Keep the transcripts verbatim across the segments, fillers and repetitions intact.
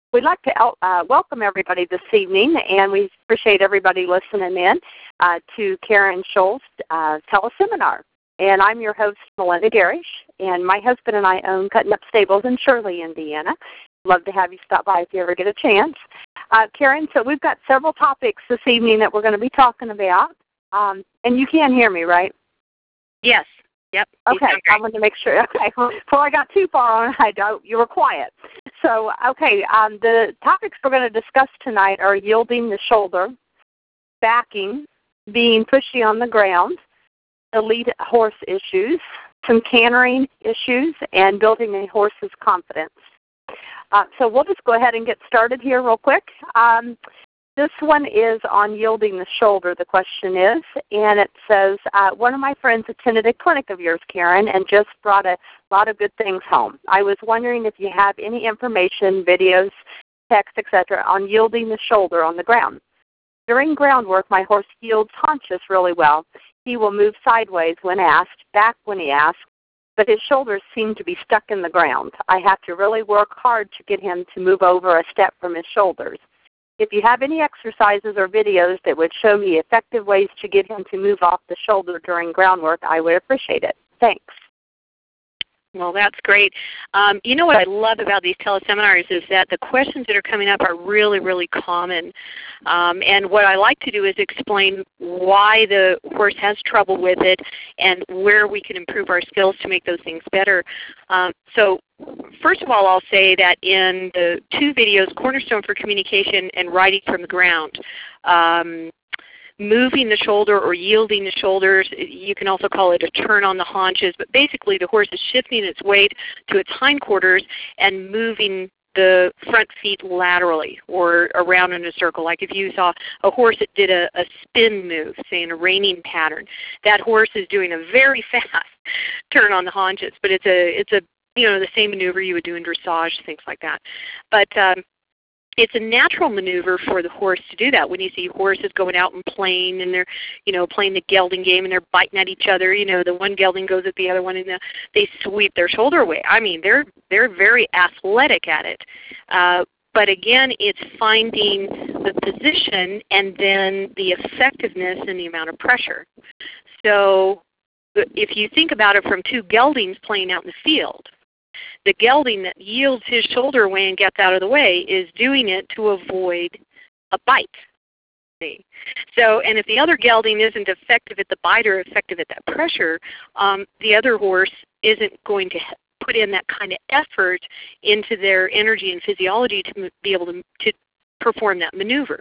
we'd like to uh, welcome everybody this evening, and we appreciate everybody listening in uh, to Karen Scholl's uh, teleseminar. And I'm your host, Melinda Garish, and my husband and I own Cutting Up Stables in Shirley, Indiana. Love to have you stop by if you ever get a chance. Uh, Karen, so we've got several topics this evening that we're going to be talking about, um, and you can hear me, right? Yes. Yep. Okay, I wanted to make sure. Okay, before I got too far on, I don't, you were quiet. So, okay, um, the topics we're going to discuss tonight are yielding the shoulder, backing, being pushy on the ground, elite horse issues, some cantering issues, and building a horse's confidence. Uh, so we'll just go ahead and get started here real quick. Um, This one is on yielding the shoulder, the question is, and it says, uh, one of my friends attended a clinic of yours, Karen, and just brought a lot of good things home. I was wondering if you have any information, videos, text, et cetera, on yielding the shoulder on the ground. During groundwork, my horse yields haunches really well. He will move sideways when asked, back when he asks, but his shoulders seem to be stuck in the ground. I have to really work hard to get him to move over a step from his shoulders. If you have any exercises or videos that would show me effective ways to get him to move off the shoulder during groundwork, I would appreciate it. Thanks. Well, that's great. Um, you know what I love about these teleseminars is that the questions that are coming up are really, really common. Um, and what I like to do is explain why the horse has trouble with it and where we can improve our skills to make those things better. Um, so first of all, I'll say that in the two videos, Cornerstone for Communication and Riding from the Ground, um, moving the shoulder or yielding the shoulders, you can also call it a turn on the haunches, but basically the horse is shifting its weight to its hindquarters and moving the front feet laterally or around in a circle. Like if you saw a horse that did a, a spin move, say in a reining pattern, that horse is doing a very fast turn on the haunches, but it's a, it's a you know, the same maneuver you would do in dressage, things like that. But um, it's a natural maneuver for the horse to do that. When you see horses going out and playing, and they're, you know, playing the gelding game, and they're biting at each other. You know, the one gelding goes at the other one, and the, they sweep their shoulder away. I mean, they're they're very athletic at it. Uh, but again, it's finding the position and then the effectiveness and the amount of pressure. So, if you think about it from two geldings playing out in the field, the gelding that yields his shoulder away and gets out of the way is doing it to avoid a bite. See? So, and if the other gelding isn't effective at the bite or effective at that pressure, um, the other horse isn't going to put in that kind of effort into their energy and physiology to be able to, to perform that maneuver.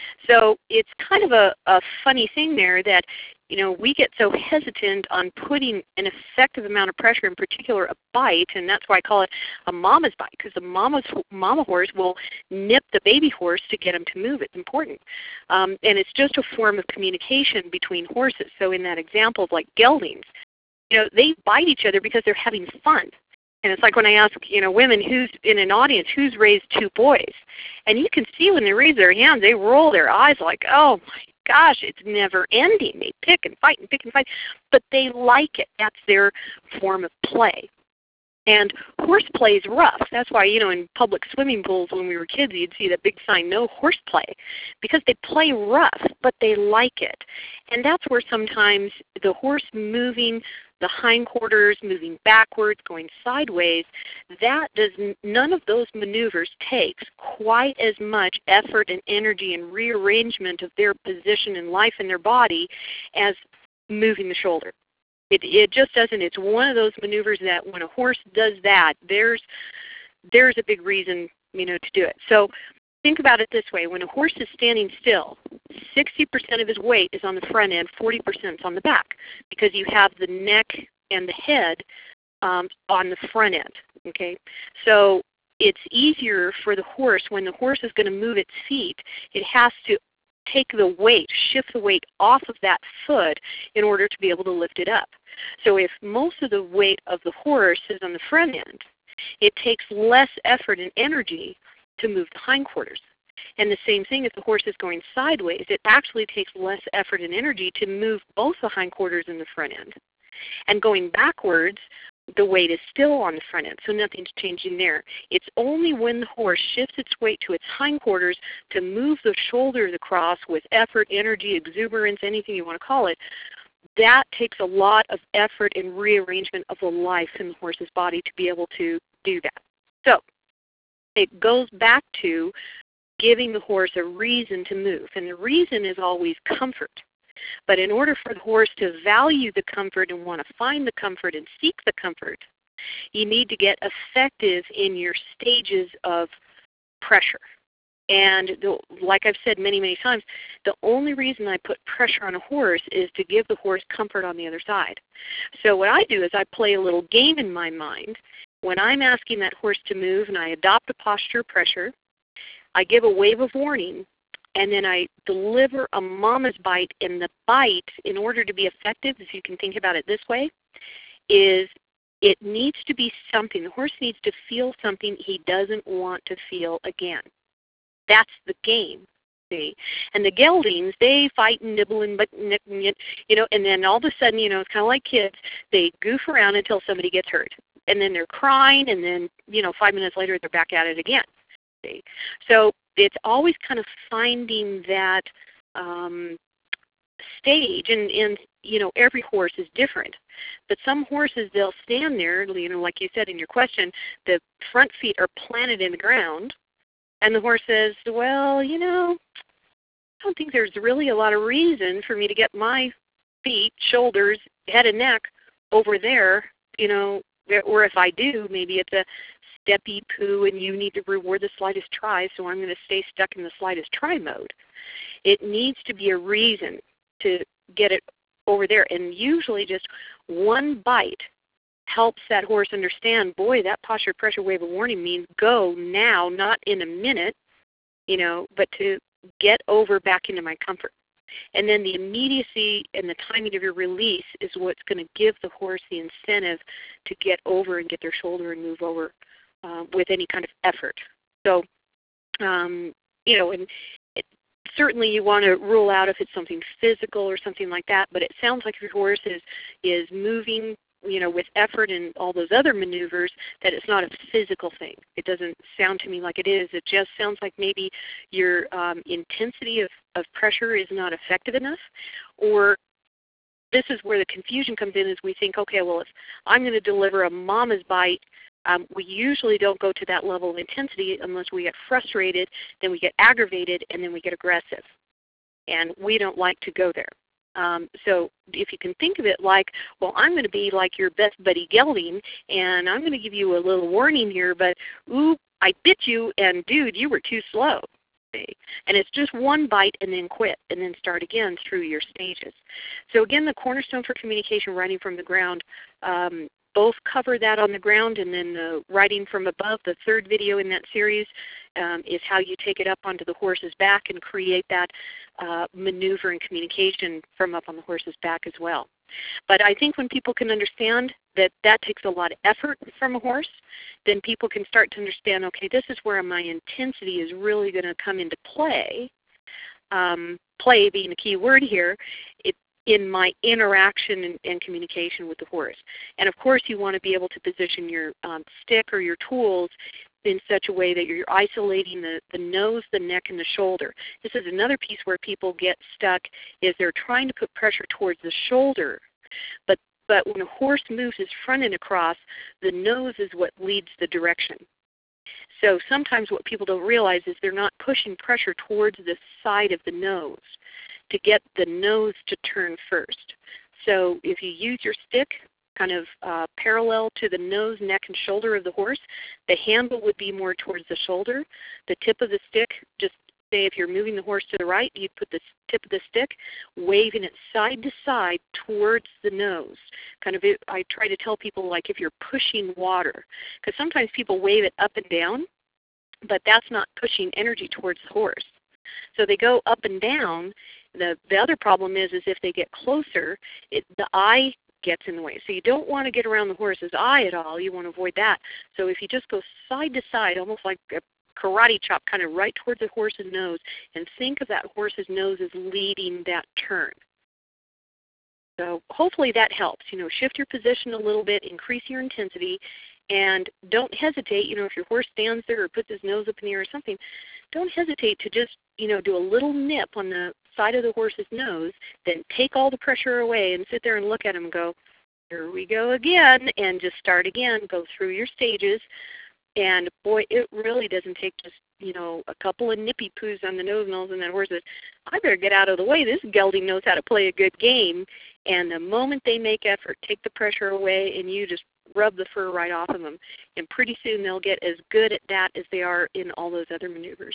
So it's kind of a, a funny thing there that, you know, we get so hesitant on putting an effective amount of pressure, in particular a bite, and that's why I call it a mama's bite, because the mama's, mama horse will nip the baby horse to get him to move. It's important. Um, and it's just a form of communication between horses. So in that example of like geldings, you know, they bite each other because they're having fun. And it's like when I ask, you know, women who's in an audience, who's raised two boys? And you can see when they raise their hands, they roll their eyes like, oh my gosh, it's never ending. They pick and fight and pick and fight, but they like it. That's their form of play. And horseplay is rough. That's why, you know, in public swimming pools when we were kids, you'd see that big sign, no horseplay, because they play rough, but they like it. And that's where sometimes the horse moving the hindquarters, moving backwards, going sideways, that does none of those maneuvers takes quite as much effort and energy and rearrangement of their position in life in their body as moving the shoulder. It, it just doesn't. It's one of those maneuvers that when a horse does that, there's there's a big reason, you know, to do it. So think about it this way. When a horse is standing still, sixty percent of his weight is on the front end, forty percent is on the back, because you have the neck and the head um, on the front end. Okay, so it's easier for the horse when the horse is going to move its feet. It has to take the weight, shift the weight off of that foot in order to be able to lift it up. So if most of the weight of the horse is on the front end, it takes less effort and energy to move the hindquarters. And the same thing if the horse is going sideways, it actually takes less effort and energy to move both the hindquarters and the front end. And going backwards, the weight is still on the front end, so nothing's changing there. It's only when the horse shifts its weight to its hindquarters to move the shoulders across with effort, energy, exuberance, anything you want to call it, that takes a lot of effort and rearrangement of the life in the horse's body to be able to do that. So it goes back to giving the horse a reason to move, and the reason is always comfort. But in order for the horse to value the comfort and want to find the comfort and seek the comfort, you need to get effective in your stages of pressure. And the, like I've said many, many times, the only reason I put pressure on a horse is to give the horse comfort on the other side. So what I do is I play a little game in my mind. When I'm asking that horse to move and I adopt a posture of pressure, I give a wave of warning, and then I deliver a mama's bite. And the bite, in order to be effective, if you can think about it this way, is it needs to be something. The horse needs to feel something he doesn't want to feel again. That's the game, see. And the geldings, they fight and nibble and, you know, and then all of a sudden, you know, it's kind of like kids. They goof around until somebody gets hurt. And then they're crying, and then, you know, five minutes later, they're back at it again. See? So it's always kind of finding that um, stage, and, and, you know, every horse is different. But some horses, they'll stand there, you know, like you said in your question, the front feet are planted in the ground, and the horse says, well, you know, I don't think there's really a lot of reason for me to get my feet, shoulders, head and neck over there, you know, or if I do, maybe it's a steppy poo and you need to reward the slightest try, so I'm going to stay stuck in the slightest try mode. It needs to be a reason to get it over there, and usually just one bite helps that horse understand, boy, that posture pressure wave of warning means go now, not in a minute, you know, but to get over back into my comfort. And then the immediacy and the timing of your release is what's going to give the horse the incentive to get over and get their shoulder and move over uh, with any kind of effort. So, um, you know, and it, certainly you want to rule out if it's something physical or something like that, but it sounds like your horse is, is moving, you know, with effort and all those other maneuvers, that it's not a physical thing. It doesn't sound to me like it is. It just sounds like maybe your um, intensity of, of pressure is not effective enough, or this is where the confusion comes in, is we think, okay, well, if I'm going to deliver a mama's bite, um, we usually don't go to that level of intensity unless we get frustrated, then we get aggravated, and then we get aggressive. And we don't like to go there. Um, so if you can think of it like, well, I'm going to be like your best buddy gelding, and I'm going to give you a little warning here, but, ooh, I bit you, and, dude, you were too slow. See? And it's just one bite and then quit, and then start again through your stages. So, again, the cornerstone for communication, riding from the ground, um, both cover that on the ground, and then the riding from above, the third video in that series, um, is how you take it up onto the horse's back and create that uh, maneuver and communication from up on the horse's back as well. But I think when people can understand that that takes a lot of effort from a horse, then people can start to understand, okay, this is where my intensity is really going to come into play, um, play being a key word here, it, in my interaction and, and communication with the horse. And, of course, you want to be able to position your um, stick or your tools in such a way that you're isolating the, the nose, the neck, and the shoulder. This is another piece where people get stuck, is they're trying to put pressure towards the shoulder, but, but when a horse moves his front end across, the nose is what leads the direction. So sometimes what people don't realize is they're not pushing pressure towards the side of the nose to get the nose to turn first. So if you use your stick kind of uh, parallel to the nose, neck, and shoulder of the horse, the handle would be more towards the shoulder. The tip of the stick, just say if you're moving the horse to the right, you'd put the tip of the stick, waving it side to side towards the nose. Kind of, it, I try to tell people, like if you're pushing water, because sometimes people wave it up and down, but that's not pushing energy towards the horse. So they go up and down. The, the other problem is, is if they get closer, it, the eye gets in the way. So you don't want to get around the horse's eye at all. You want to avoid that. So if you just go side to side, almost like a karate chop, kind of right towards the horse's nose, and think of that horse's nose as leading that turn. So hopefully that helps. You know, shift your position a little bit, increase your intensity, and don't hesitate. You know, if your horse stands there or puts his nose up in the air or something, don't hesitate to just, you know, do a little nip on the side of the horse's nose, then take all the pressure away and sit there and look at him and go, here we go again, and just start again. Go through your stages. And, boy, it really doesn't take just, you know, a couple of nippy poos on the nose and that horse says, I better get out of the way. This gelding knows how to play a good game. And the moment they make effort, take the pressure away, and you just rub the fur right off of them. And pretty soon they'll get as good at that as they are in all those other maneuvers.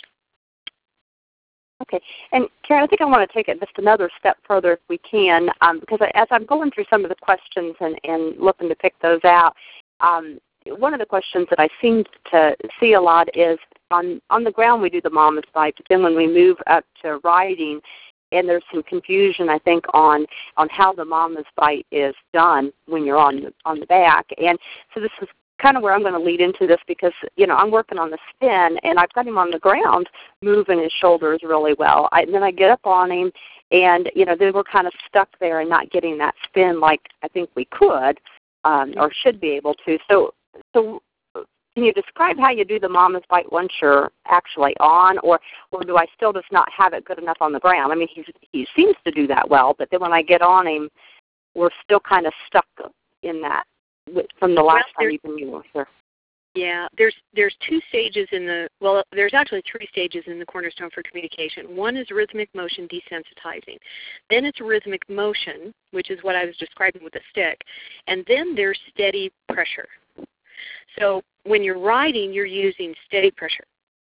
Okay. And, Karen, I think I want to take it just another step further if we can, um, because I, as I'm going through some of the questions and, and looking to pick those out, um, one of the questions that I seem to see a lot is on, on the ground we do the mama's bite, but then when we move up to riding, and there's some confusion, I think, on, on how the mama's bite is done when you're on the, on the back. And so this is kind of where I'm going to lead into this because, you know, I'm working on the spin, and I've got him on the ground moving his shoulders really well. I, and then I get up on him, and, you know, then we're kind of stuck there and not getting that spin like I think we could um, or should be able to. So, so can you describe how you do the mama's bite once you're actually on, or, or do I still just not have it good enough on the ground? I mean, he's, he seems to do that well, but then when I get on him, we're still kind of stuck in that from the last well, time even you were here. Yeah, there's there's two stages in the, well, there's actually three stages in the Cornerstone for Communication. One is rhythmic motion desensitizing. Then it's rhythmic motion, which is what I was describing with the stick. And then there's steady pressure. So when you're riding, you're using steady pressure.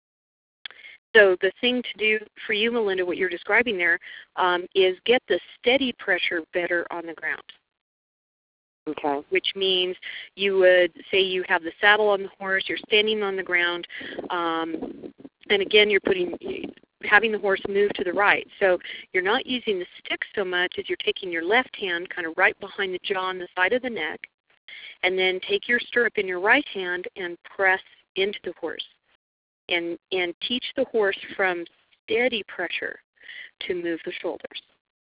So the thing to do for you, Melinda, what you're describing there, um, is get the steady pressure better on the ground. Okay. Which means you would say you have the saddle on the horse, you're standing on the ground, um, and again you're putting having the horse move to the right. So you're not using the stick so much as you're taking your left hand kind of right behind the jaw on the side of the neck, and then take your stirrup in your right hand and press into the horse, and and teach the horse from steady pressure to move the shoulders.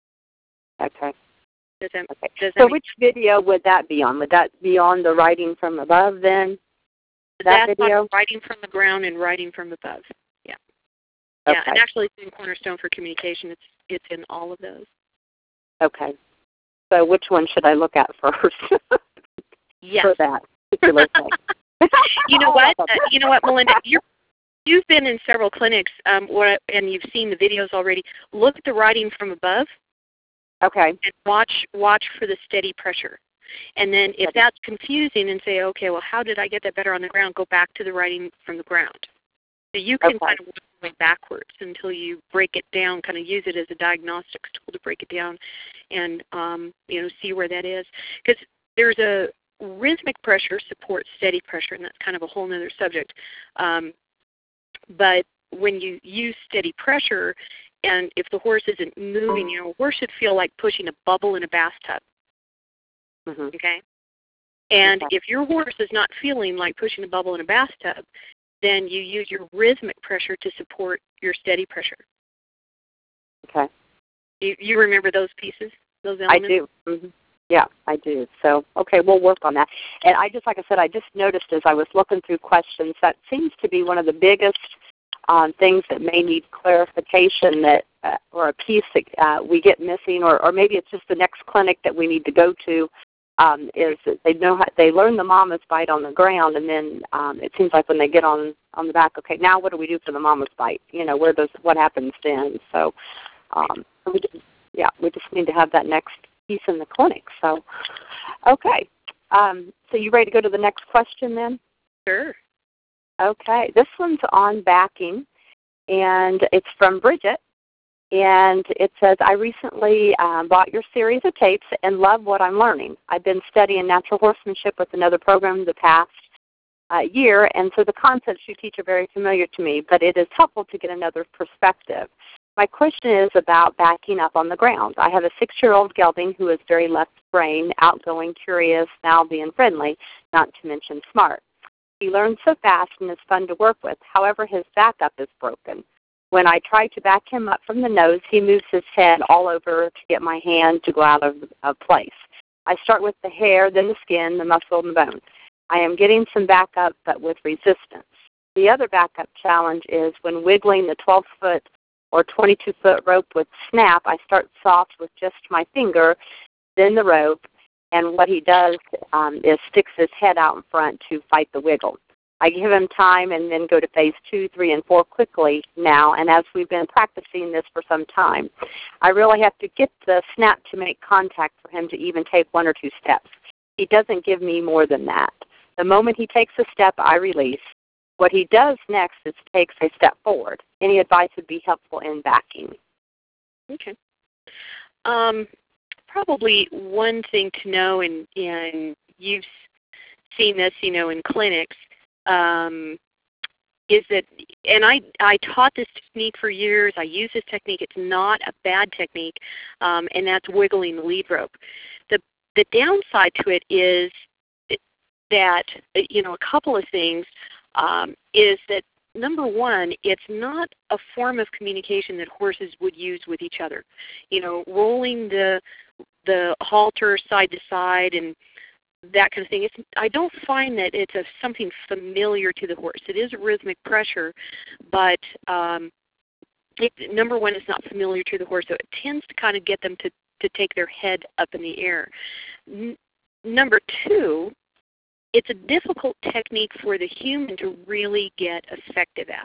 Okay. Does that, okay. does so that which video would that be on? Would that be on the riding from above then? That That's video? on riding from the ground and riding from above. Yeah. Okay. Yeah, and actually it's in Cornerstone for Communication. It's it's in all of those. Okay. So which one should I look at first? Yes. For that particular thing. You know what? Uh, you know what, Melinda? You're, you've been in several clinics, um, where, and you've seen the videos already. Look at the riding from above. Okay. And watch watch for the steady pressure. And then if that's confusing and say, okay, well, how did I get that better on the ground, go back to the riding from the ground. So you can okay. kind of work your way backwards until you break it down, kind of use it as a diagnostics tool to break it down and, um, you know, see where that is. Because there's a rhythmic pressure supports steady pressure, and that's kind of a whole other subject. Um, but when you use steady pressure, and if the horse isn't moving, you know, a horse should feel like pushing a bubble in a bathtub. Mm-hmm. Okay? And okay. if your horse is not feeling like pushing a bubble in a bathtub, then you use your rhythmic pressure to support your steady pressure. Okay. You, you remember those pieces, those elements? I do. Mm-hmm. Yeah, I do. So, okay, we'll work on that. And I just, like I said, I just noticed as I was looking through questions, that seems to be one of the biggest Um, things that may need clarification that, uh, or a piece that uh, we get missing, or, or maybe it's just the next clinic that we need to go to, um, is that they know how, they learn the mama's bite on the ground, and then um, it seems like when they get on on the back, okay, now what do we do for the mama's bite? You know, where does what happens then? So, um, we just, yeah, we just need to have that next piece in the clinic. So, okay, um, so you ready to go to the next question then? Sure. Okay, this one's on backing, and it's from Bridget, and it says, I recently um, bought your series of tapes and love what I'm learning. I've been studying natural horsemanship with another program the past uh, year, and so the concepts you teach are very familiar to me, but it is helpful to get another perspective. My question is about backing up on the ground. I have a six-year-old gelding who is very left-brained, outgoing, curious, mouthy, and friendly, not to mention smart. He learns so fast and is fun to work with. However, his backup is broken. When I try to back him up from the nose, he moves his head all over to get my hand to go out of, of place. I start with the hair, then the skin, the muscle, and the bone. I am getting some backup, but with resistance. The other backup challenge is when wiggling the twelve-foot or twenty-two-foot rope with snap, I start soft with just my finger, then the rope, and what he does um, is sticks his head out in front to fight the wiggle. I give him time and then go to phase two, three, and four quickly now, and as we've been practicing this for some time, I really have to get the snap to make contact for him to even take one or two steps. He doesn't give me more than that. The moment he takes a step, I release. What he does next is takes a step forward. Any advice would be helpful in backing. Okay. Um, probably one thing to know, and, and you've seen this, you know, in clinics, um, is that, and I, I taught this technique for years. I use this technique. It's not a bad technique, um, and that's wiggling the lead rope. The, the downside to it is that, you know, a couple of things um, is that, number one, it's not a form of communication that horses would use with each other. You know, rolling the the halter side to side and that kind of thing. It's, I don't find that it's a, something familiar to the horse. It is a rhythmic pressure, but um, it, number one, it's not familiar to the horse, so it tends to kind of get them to, to take their head up in the air. N- number two, it's a difficult technique for the human to really get effective at.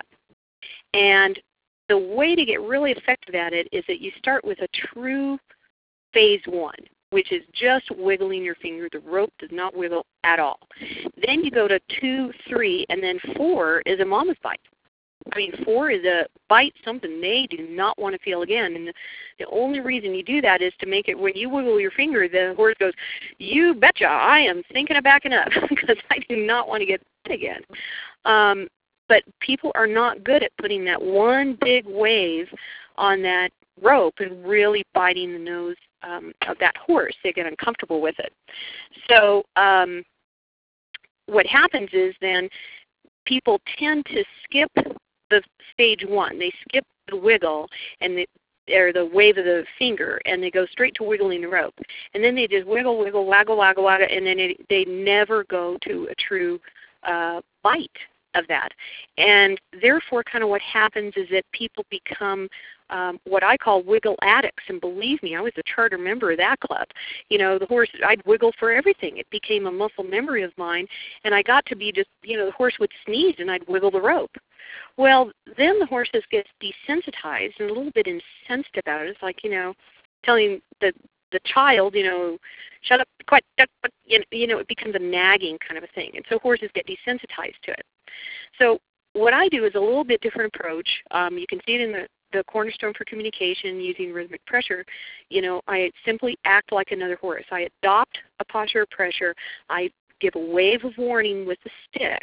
And the way to get really effective at it is that you start with a true phase one, which is just wiggling your finger. The rope does not wiggle at all. Then you go to two, three, and then four is a mama's bite. I mean, four is a bite, something they do not want to feel again. And the, the only reason you do that is to make it, when you wiggle your finger, the horse goes, you betcha, I am thinking of backing up because I do not want to get bit again. Um, but people are not good at putting that one big wave on that rope and really biting the nose um, of that horse. They get uncomfortable with it. So um, what happens is then people tend to skip the stage one. They skip the wiggle and the, or the wave of the finger, and they go straight to wiggling the rope. And then they just wiggle, wiggle, waggle, waggle, waggle, and then it, they never go to a true uh, bite of that. And therefore kind of what happens is that people become um, what I call wiggle addicts. And believe me, I was a charter member of that club. You know, the horse, I'd wiggle for everything. It became a muscle memory of mine, and I got to be just, you know, the horse would sneeze and I'd wiggle the rope. Well, then the horse gets desensitized and a little bit incensed about it. It's like, you know, telling the the child, you know, shut up, quiet, you know, it becomes a nagging kind of a thing. And so horses get desensitized to it. So what I do is a little bit different approach. Um, you can see it in the, the Cornerstone for Communication using rhythmic pressure. You know, I simply act like another horse. I adopt a posture of pressure. I give a wave of warning with the stick.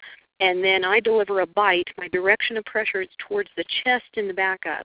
And then I deliver a bite. My direction of pressure is towards the chest and the back up.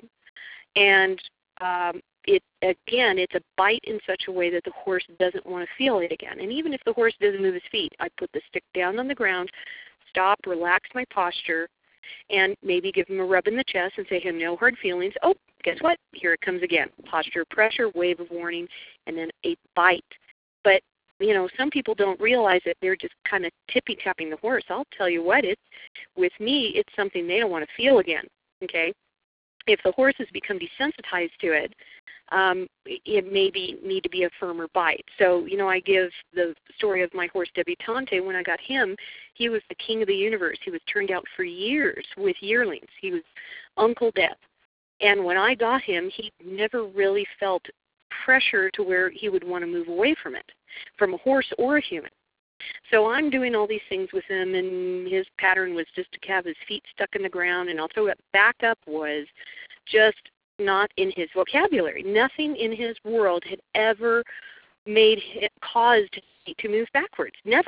And um, it again, it's a bite in such a way that the horse doesn't want to feel it again. And even if the horse doesn't move his feet, I put the stick down on the ground, stop, relax my posture, and maybe give him a rub in the chest and say, hey, no hard feelings. Oh, guess what? Here it comes again. Posture of pressure, wave of warning, and then a bite. But you know, some people don't realize that they're just kind of tippy-tapping the horse. I'll tell you what, it's, with me, it's something they don't want to feel again, okay? If the horse has become desensitized to it, um, it may be, need to be a firmer bite. So, you know, I give the story of my horse Debutante. When I got him, he was the king of the universe. He was turned out for years with yearlings. He was Uncle Death. And when I got him, he never really felt pressure to where he would want to move away from it, from a horse or a human. So I'm doing all these things with him, and his pattern was just to have his feet stuck in the ground, and also back up was just not in his vocabulary. Nothing in his world had ever made it, caused him to move backwards, never.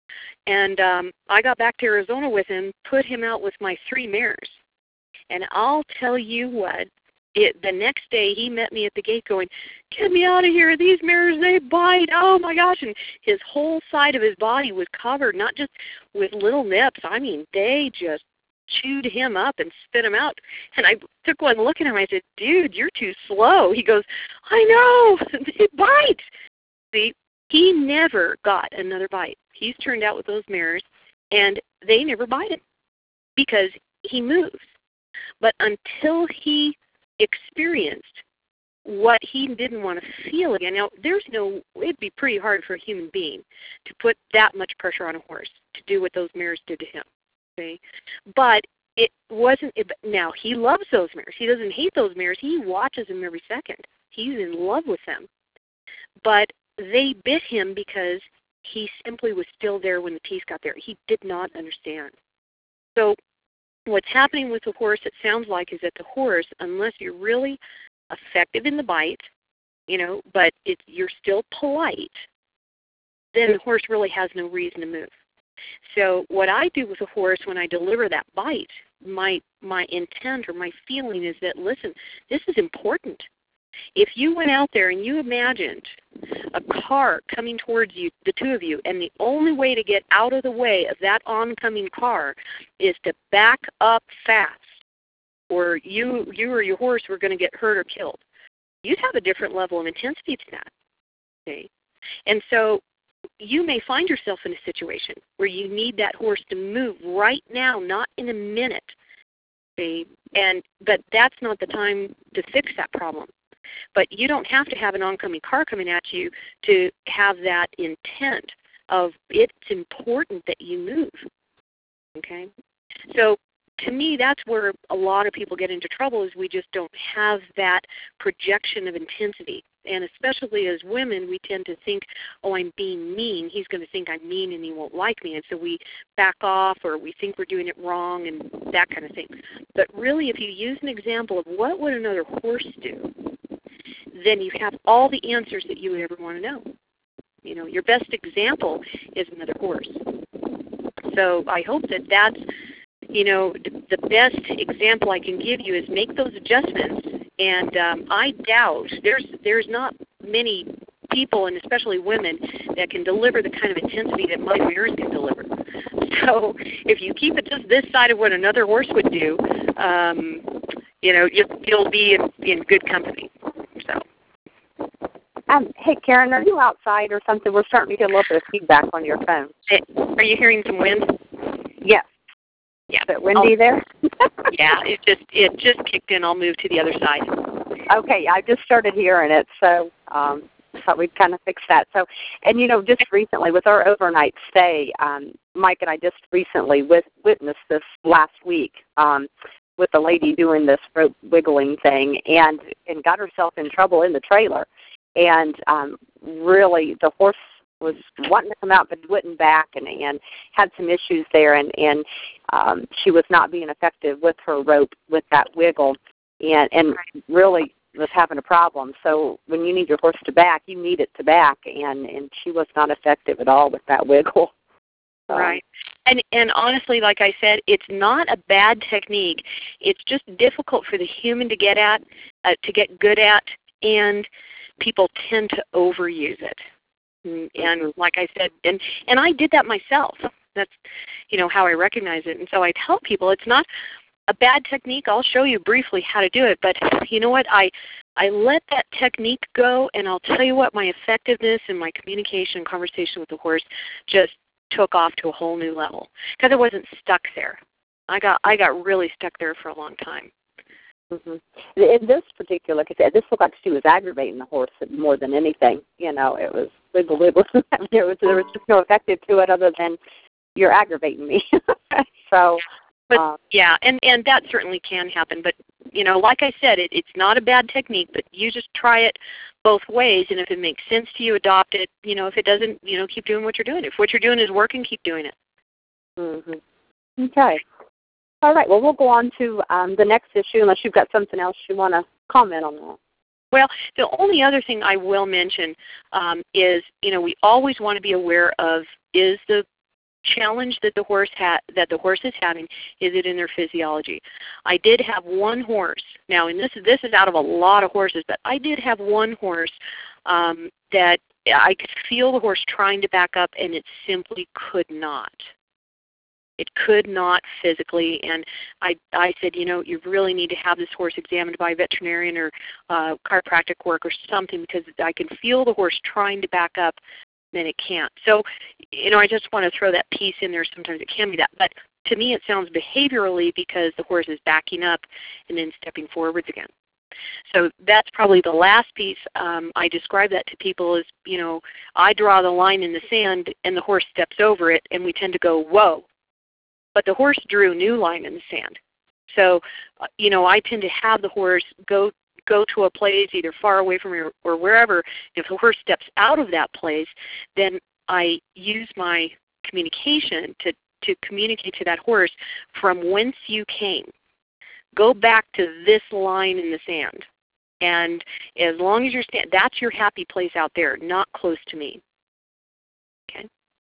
And um, I got back to Arizona with him, put him out with my three mares, and I'll tell you what, It, the next day, he met me at the gate going, get me out of here. These mares, they bite. Oh, my gosh. And his whole side of his body was covered, not just with little nips. I mean, they just chewed him up and spit him out. And I took one look at him. I said, dude, you're too slow. He goes, I know. It bites. See, he never got another bite. He's turned out with those mares, and they never bite him because he moves. But until he experienced what he didn't want to feel again, now there's no, it'd be pretty hard for a human being to put that much pressure on a horse to do what those mares did to him. Okay? But it wasn't, it, now he loves those mares. He doesn't hate those mares. He watches them every second. He's in love with them. But they bit him because he simply was still there when the teeth got there. He did not understand. So what's happening with the horse, it sounds like, is that the horse, unless you're really effective in the bite, you know, but it, you're still polite, then the horse really has no reason to move. So what I do with a horse when I deliver that bite, my my intent or my feeling is that, listen, this is important. If you went out there and you imagined a car coming towards you, the two of you, and the only way to get out of the way of that oncoming car is to back up fast, or you you or your horse were going to get hurt or killed, you'd have a different level of intensity to that. Okay? And so you may find yourself in a situation where you need that horse to move right now, not in a minute. Okay? And but that's not the time to fix that problem. But you don't have to have an oncoming car coming at you to have that intent of it's important that you move. Okay? So to me, that's where a lot of people get into trouble, is we just don't have that projection of intensity. And especially as women, we tend to think, oh, I'm being mean. He's going to think I'm mean and he won't like me. And so we back off, or we think we're doing it wrong and that kind of thing. But really, if you use an example of what would another horse do, then you have all the answers that you would ever want to know. You know, your best example is another horse. So I hope that that's, you know, the best example I can give you is make those adjustments. And um, I doubt there's there's not many people, and especially women, that can deliver the kind of intensity that my mares can deliver. So if you keep it just this side of what another horse would do, um, you know, you'll, you'll be in, in good company. So. Um, hey, Karen, are you outside or something? We're starting to get a little bit of feedback on your phone. Hey, are you hearing some wind? Yes. Yeah. Is it windy I'll, there? Yeah, it just it just kicked in. I'll move to the other side. Okay, I just started hearing it, so um, thought we'd kind of fix that. So, and you know, just recently with our overnight stay, um, Mike and I just recently with, witnessed this last week um, with a lady doing this rope wiggling thing, and and got herself in trouble in the trailer, and um, really the horse was wanting to come out but wouldn't back, and, and had some issues there, and, and um, she was not being effective with her rope with that wiggle, and, and really was having a problem. So when you need your horse to back, you need it to back, and, and she was not effective at all with that wiggle. So. Right. And and honestly, like I said, it's not a bad technique. It's just difficult for the human to get at, uh, to get good at, and people tend to overuse it. And like I said, and, and I did that myself. That's, you know, how I recognize it. And so I tell people it's not a bad technique. I'll show you briefly how to do it. But you know what? I I let that technique go, and I'll tell you what, my effectiveness and my communication and conversation with the horse just took off to a whole new level because I wasn't stuck there. I got I got really stuck there for a long time. Mm-hmm. In this particular case, this looked like she was aggravating the horse more than anything. You know, it was wiggle, wiggle. there, was, there was just no effective to it other than you're aggravating me. so, but um, yeah, and, and that certainly can happen. But, you know, like I said, it, it's not a bad technique, but you just try it both ways. And if it makes sense to you, adopt it. You know, if it doesn't, you know, keep doing what you're doing. If what you're doing is working, keep doing it. Mm-hmm. Okay. All right, well, we'll go on to um, the next issue unless you've got something else you want to comment on that. Well, the only other thing I will mention um, is, you know, we always want to be aware of, is the challenge that the horse ha- that the horse is having, is it in their physiology? I did have one horse. Now, and this is this is out of a lot of horses, but I did have one horse um, that I could feel the horse trying to back up, and it simply could not. It could not physically, and I, I said, you know, you really need to have this horse examined by a veterinarian or uh, chiropractic work or something, because I can feel the horse trying to back up, then it can't. So, you know, I just want to throw that piece in there. Sometimes it can be that. But to me it sounds behaviorally because the horse is backing up and then stepping forwards again. So that's probably the last piece. Um, I describe that to people as, you know, I draw the line in the sand and the horse steps over it, and we tend to go, whoa. But the horse drew a new line in the sand. So, uh, you know, I tend to have the horse go go to a place either far away from me or, or wherever. If the horse steps out of that place, then I use my communication to, to communicate to that horse from whence you came. Go back to this line in the sand. And as long as you're stand, that's your happy place out there, not close to me. Okay?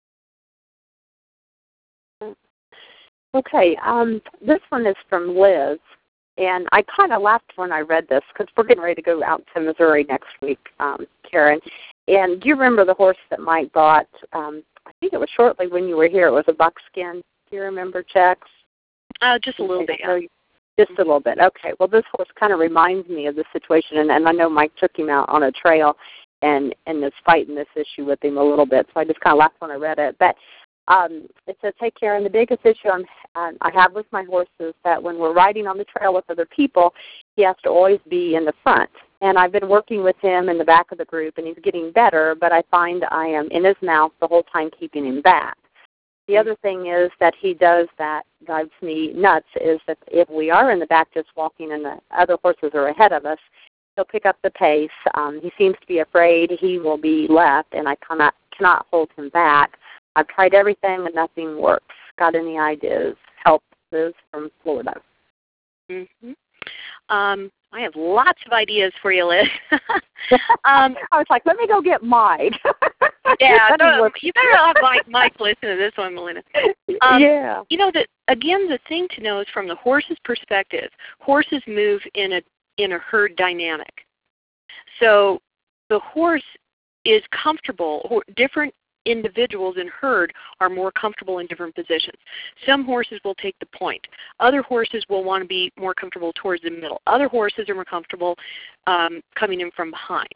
Okay, um, this one is from Liz. And I kind of laughed when I read this because we're getting ready to go out to Missouri next week, um, Karen. And do you remember the horse that Mike bought? Um, I think it was shortly when you were here. It was a buckskin. Do you remember, Chex? Uh, just a little bit, yeah. Just a little bit. Okay. Well, this horse kind of reminds me of the situation, and, and I know Mike took him out on a trail and, and is fighting this issue with him a little bit, so I just kind of laughed when I read it. But um, it says, hey, Karen, the biggest issue I'm, um, I have with my horse is that when we're riding on the trail with other people, he has to always be in the front. And I've been working with him in the back of the group, and he's getting better, but I find I am in his mouth the whole time keeping him back. The other thing is that he does that drives me nuts is that if we are in the back just walking and the other horses are ahead of us, he'll pick up the pace. Um, he seems to be afraid he will be left, and I cannot, cannot hold him back. I've tried everything, and nothing works. Got any ideas? Help, Liz from Florida. Mm-hmm. Um, I have lots of ideas for you, Liz. um, I was like, let me go get mine. yeah, no, you better have Mike, Mike listen to this one, Melinda. Um, yeah. You know, that again, the thing to know is from the horse's perspective, horses move in a in a herd dynamic. So the horse is comfortable. Different individuals in herd are more comfortable in different positions. Some horses will take the point. Other horses will want to be more comfortable towards the middle. Other horses are more comfortable um, coming in from behind.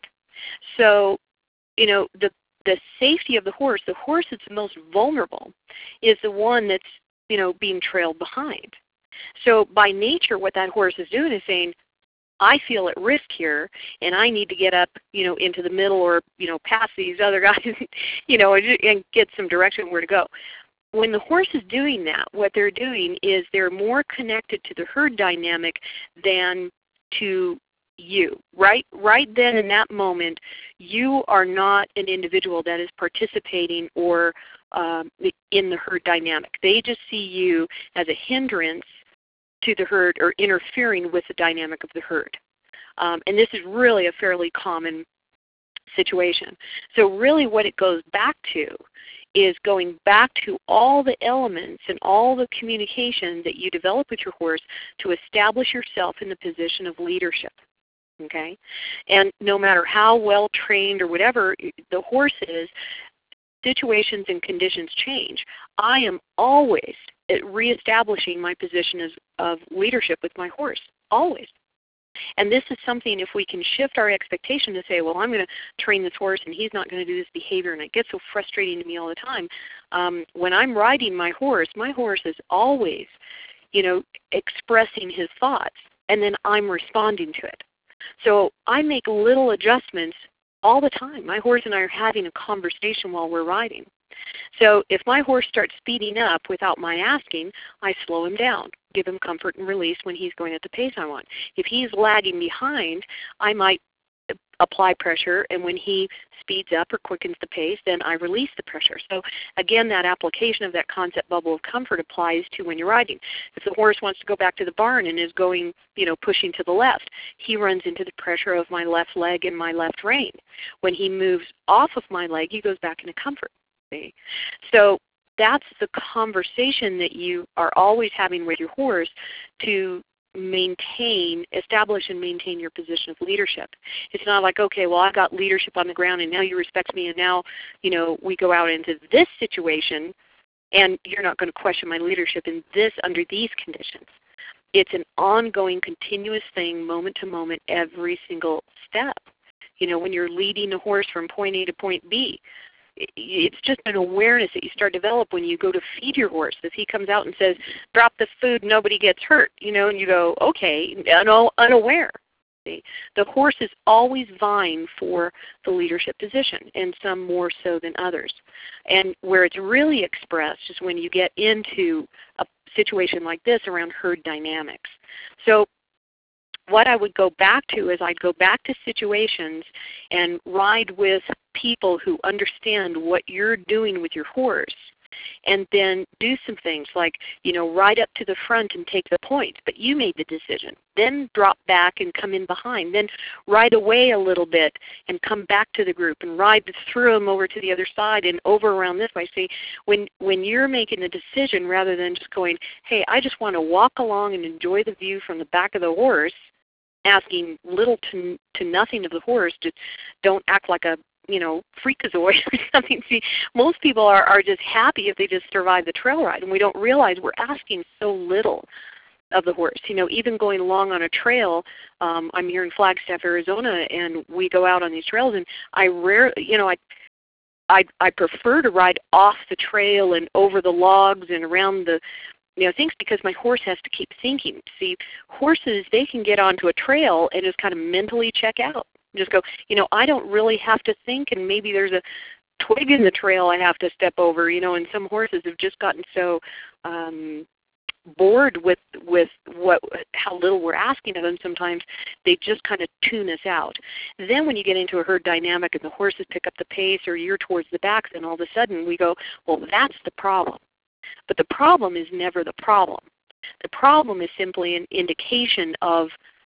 So, you know, the the safety of the horse, the horse that's the most vulnerable, is the one that's, you know, being trailed behind. So by nature, what that horse is doing is saying, I feel at risk here, and I need to get up, you know, into the middle or, you know, past these other guys, you know, and get some direction where to go. When the horse is doing that, what they're doing is they're more connected to the herd dynamic than to you. Right, right then in that moment, you are not an individual that is participating or um, in the herd dynamic. They just see you as a hindrance to the herd or interfering with the dynamic of the herd. Um, and this is really a fairly common situation. So really what it goes back to is going back to all the elements and all the communication that you develop with your horse to establish yourself in the position of leadership. Okay? And no matter how well trained or whatever the horse is, situations and conditions change. I am always reestablishing my position as, of leadership with my horse, always. And this is something, if we can shift our expectation to say, well, I'm going to train this horse and he's not going to do this behavior, and it gets so frustrating to me all the time. Um, when I'm riding my horse, my horse is always, you know, expressing his thoughts, and then I'm responding to it. So I make little adjustments all the time. My horse and I are having a conversation while we're riding. So if my horse starts speeding up without my asking, I slow him down, give him comfort and release when he's going at the pace I want. If he's lagging behind, I might apply pressure, and when he speeds up or quickens the pace, then I release the pressure. So again, that application of that concept bubble of comfort applies to when you're riding. If the horse wants to go back to the barn and is going, you know, pushing to the left, he runs into the pressure of my left leg and my left rein. When he moves off of my leg, he goes back into comfort. See? So that's the conversation that you are always having with your horse to maintain, establish and maintain your position of leadership. It's not like, okay, well, I got leadership on the ground and now you respect me, and now, you know, we go out into this situation and you're not going to question my leadership in this under these conditions. It's an ongoing, continuous thing, moment to moment, every single step. You know, when you're leading a horse from point A to point B, it's just an awareness that you start to develop when you go to feed your horse. If he comes out and says, drop the food, nobody gets hurt, you know, and you go, okay, unaware. The horse is always vying for the leadership position, and some more so than others. And where it's really expressed is when you get into a situation like this around herd dynamics. So what I would go back to is I'd go back to situations and ride with people who understand what you're doing with your horse, and then do some things like, you know, ride up to the front and take the points, but you made the decision. Then drop back and come in behind. Then ride away a little bit and come back to the group and ride through them over to the other side and over around this way. See, when, when you're making a decision rather than just going, hey, I just want to walk along and enjoy the view from the back of the horse, asking little to, to nothing of the horse, just don't act like a you know, freakazoid or something. See, most people are, are just happy if they just survive the trail ride, and we don't realize we're asking so little of the horse. You know, even going along on a trail, um, I'm here in Flagstaff, Arizona, and we go out on these trails, and I rarely, you know, I, I, I prefer to ride off the trail and over the logs and around the, you know, things because my horse has to keep thinking. See, horses, they can get onto a trail and just kind of mentally check out. Just go, you know, I don't really have to think, and maybe there's a twig in the trail I have to step over, you know, and some horses have just gotten so um, bored with with what how little we're asking of them sometimes, they just kind of tune us out. Then when you get into a herd dynamic and the horses pick up the pace or you're towards the back, then all of a sudden we go, well, that's the problem. But the problem is never the problem. The problem is simply an indication of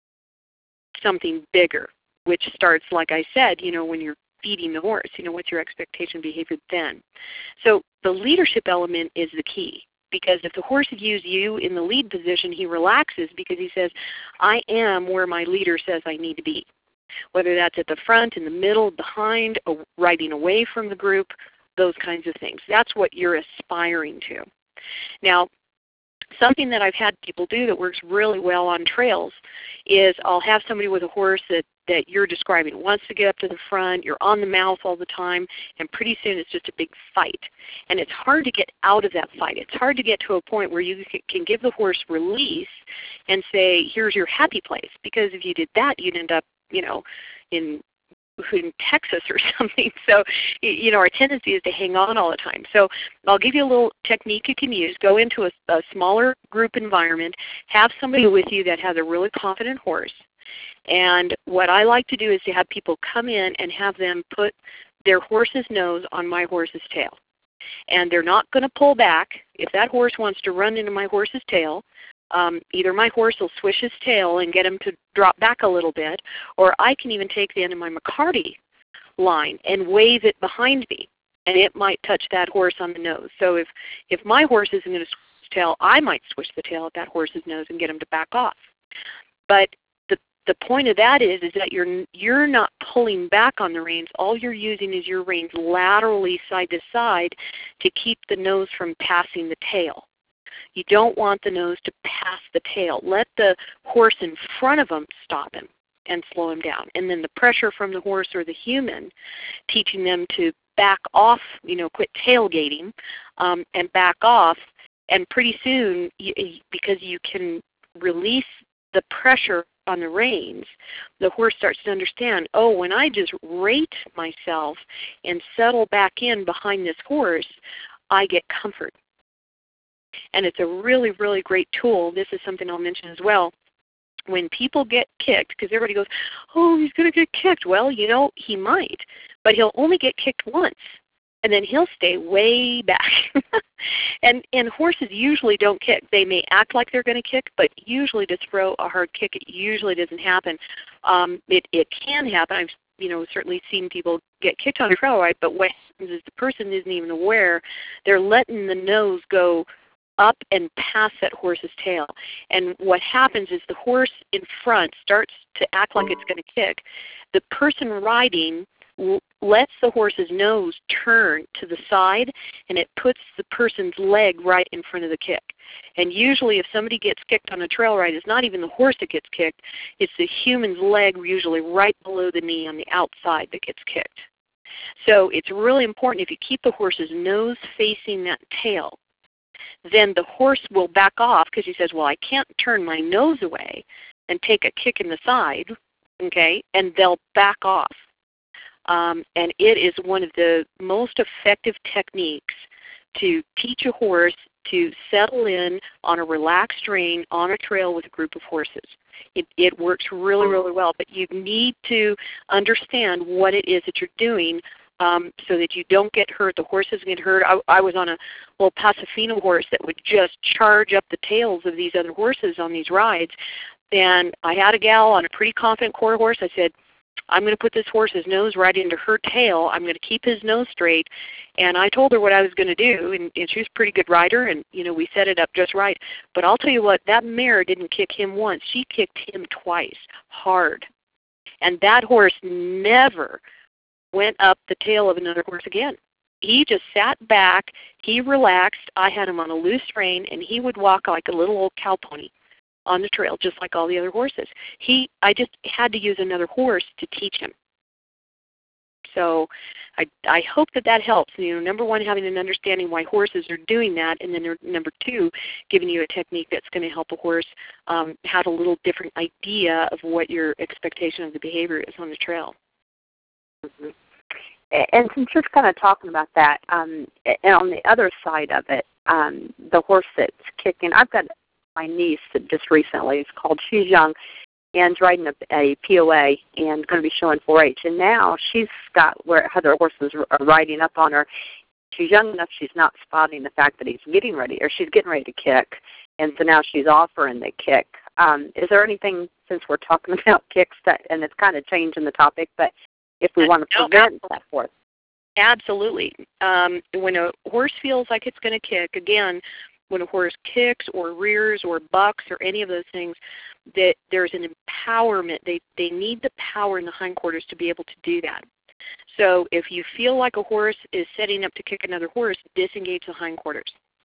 something bigger, which starts, like I said, you know, when you're feeding the horse, you know, what's your expectation behavior then? So the leadership element is the key, because if the horse views you in the lead position, he relaxes because he says, I am where my leader says I need to be. Whether that's at the front, in the middle, behind, riding away from the group, those kinds of things. That's what you're aspiring to. Now, something that I've had people do that works really well on trails is I'll have somebody with a horse that, that you're describing wants to get up to the front, you're on the mouth all the time, and pretty soon it's just a big fight. And it's hard to get out of that fight. It's hard to get to a point where you can give the horse release and say, here's your happy place. Because if you did that, you'd end up, you know, in in Texas or something. So, you know, our tendency is to hang on all the time. So I'll give you a little technique you can use. Go into a, a smaller group environment. Have somebody with you that has a really confident horse. And what I like to do is to have people come in and have them put their horse's nose on my horse's tail. And they're not going to pull back. If that horse wants to run into my horse's tail, Um, either my horse will swish his tail and get him to drop back a little bit, or I can even take the end of my McCarty line and wave it behind me, and it might touch that horse on the nose. So if, if my horse isn't going to swish his tail, I might swish the tail at that horse's nose and get him to back off. But the, the point of that is, is that you're, you're not pulling back on the reins. All you're using is your reins laterally side to side to keep the nose from passing the tail. You don't want the nose to pass the tail. Let the horse in front of him stop him and slow him down. And then the pressure from the horse or the human, teaching them to back off, you know, quit tailgating um, and back off. And pretty soon, you, because you can release the pressure on the reins, the horse starts to understand, oh, when I just rate myself and settle back in behind this horse, I get comfort. And it's a really, really great tool. This is something I'll mention as well. When people get kicked, because everybody goes, oh, he's going to get kicked. Well, you know, he might, but he'll only get kicked once, and then he'll stay way back. and and horses usually don't kick. They may act like they're going to kick, but usually to throw a hard kick, it usually doesn't happen. Um, it, it can happen. I've you know, certainly seen people get kicked on a trail ride, but what happens is the person isn't even aware. They're letting the nose go up and past that horse's tail. And what happens is the horse in front starts to act like it's going to kick. The person riding l- lets the horse's nose turn to the side, and it puts the person's leg right in front of the kick. And usually if somebody gets kicked on a trail ride, it's not even the horse that gets kicked, it's the human's leg usually right below the knee on the outside that gets kicked. So it's really important if you keep the horse's nose facing that tail, then the horse will back off because he says, well, I can't turn my nose away and take a kick in the side, okay, and they'll back off. Um, and it is one of the most effective techniques to teach a horse to settle in on a relaxed rein on a trail with a group of horses. It, it works really, really well, but you need to understand what it is that you're doing um, so that you don't get hurt. The horse doesn't get hurt. I, I was on a little Pasofino horse that would just charge up the tails of these other horses on these rides, and I had a gal on a pretty confident quarter horse. I said, I'm going to put this horse's nose right into her tail. I'm going to keep his nose straight. And I told her what I was going to do, and, and she was a pretty good rider, and, you know, we set it up just right. But I'll tell you what, that mare didn't kick him once. She kicked him twice, hard. And that horse never went up the tail of another horse again. He just sat back. He relaxed. I had him on a loose rein, and he would walk like a little old cow pony on the trail, just like all the other horses. He, I just had to use another horse to teach him. So I, I hope that that helps. You know, number one, having an understanding why horses are doing that, and then number two, giving you a technique that's going to help a horse um, have a little different idea of what your expectation of the behavior is on the trail. Mm-hmm. And since you're kind of talking about that, um, and on the other side of it, um, the horse that's kicking, I've got my niece that just recently, it's called, she's young, and riding a, a P O A and going to be showing four H. And now she's got where other horses are riding up on her. She's young enough she's not spotting the fact that he's getting ready, or she's getting ready to kick, and so now she's offering the kick. Um, is there anything, since we're talking about kicks, that, and it's kind of changing the topic, but if we want to prevent no, that for us? Absolutely. Um, when a horse feels like it's going to kick, again, when a horse kicks or rears or bucks or any of those things, that there's an empowerment. They they need the power in the hindquarters to be able to do that. So if you feel like a horse is setting up to kick another horse, disengage the hindquarters.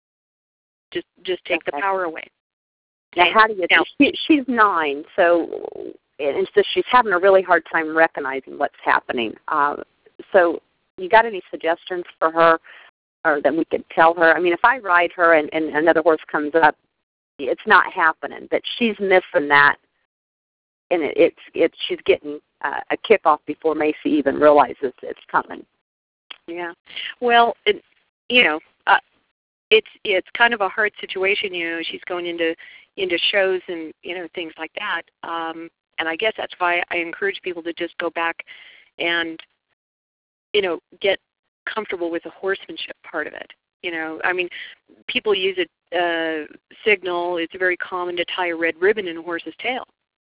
Just just take okay. the power away. Now, how do you? Now, she, she's nine, so and so she's having a really hard time recognizing what's happening. Uh, so, you got any suggestions for her? Or that we could tell her? I mean, if I ride her and, and another horse comes up, it's not happening, but she's missing that, and it, it's it's she's getting uh, a kickoff before Macy even realizes it's coming. Yeah, well, it, you know, uh, it's it's kind of a hard situation. You know, she's going into into shows and you know things like that, um, and I guess that's why I encourage people to just go back and you know get comfortable with the horsemanship part of it. You know, I mean, people use a uh, signal. It's very common to tie a red ribbon in a horse's tail.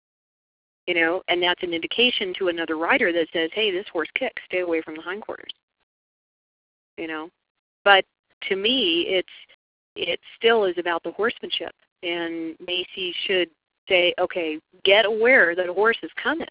You know, and that's an indication to another rider that says, hey, this horse kicks, stay away from the hindquarters. You know, but to me, it's it still is about the horsemanship, and Macy should say, okay, get aware that a horse is coming.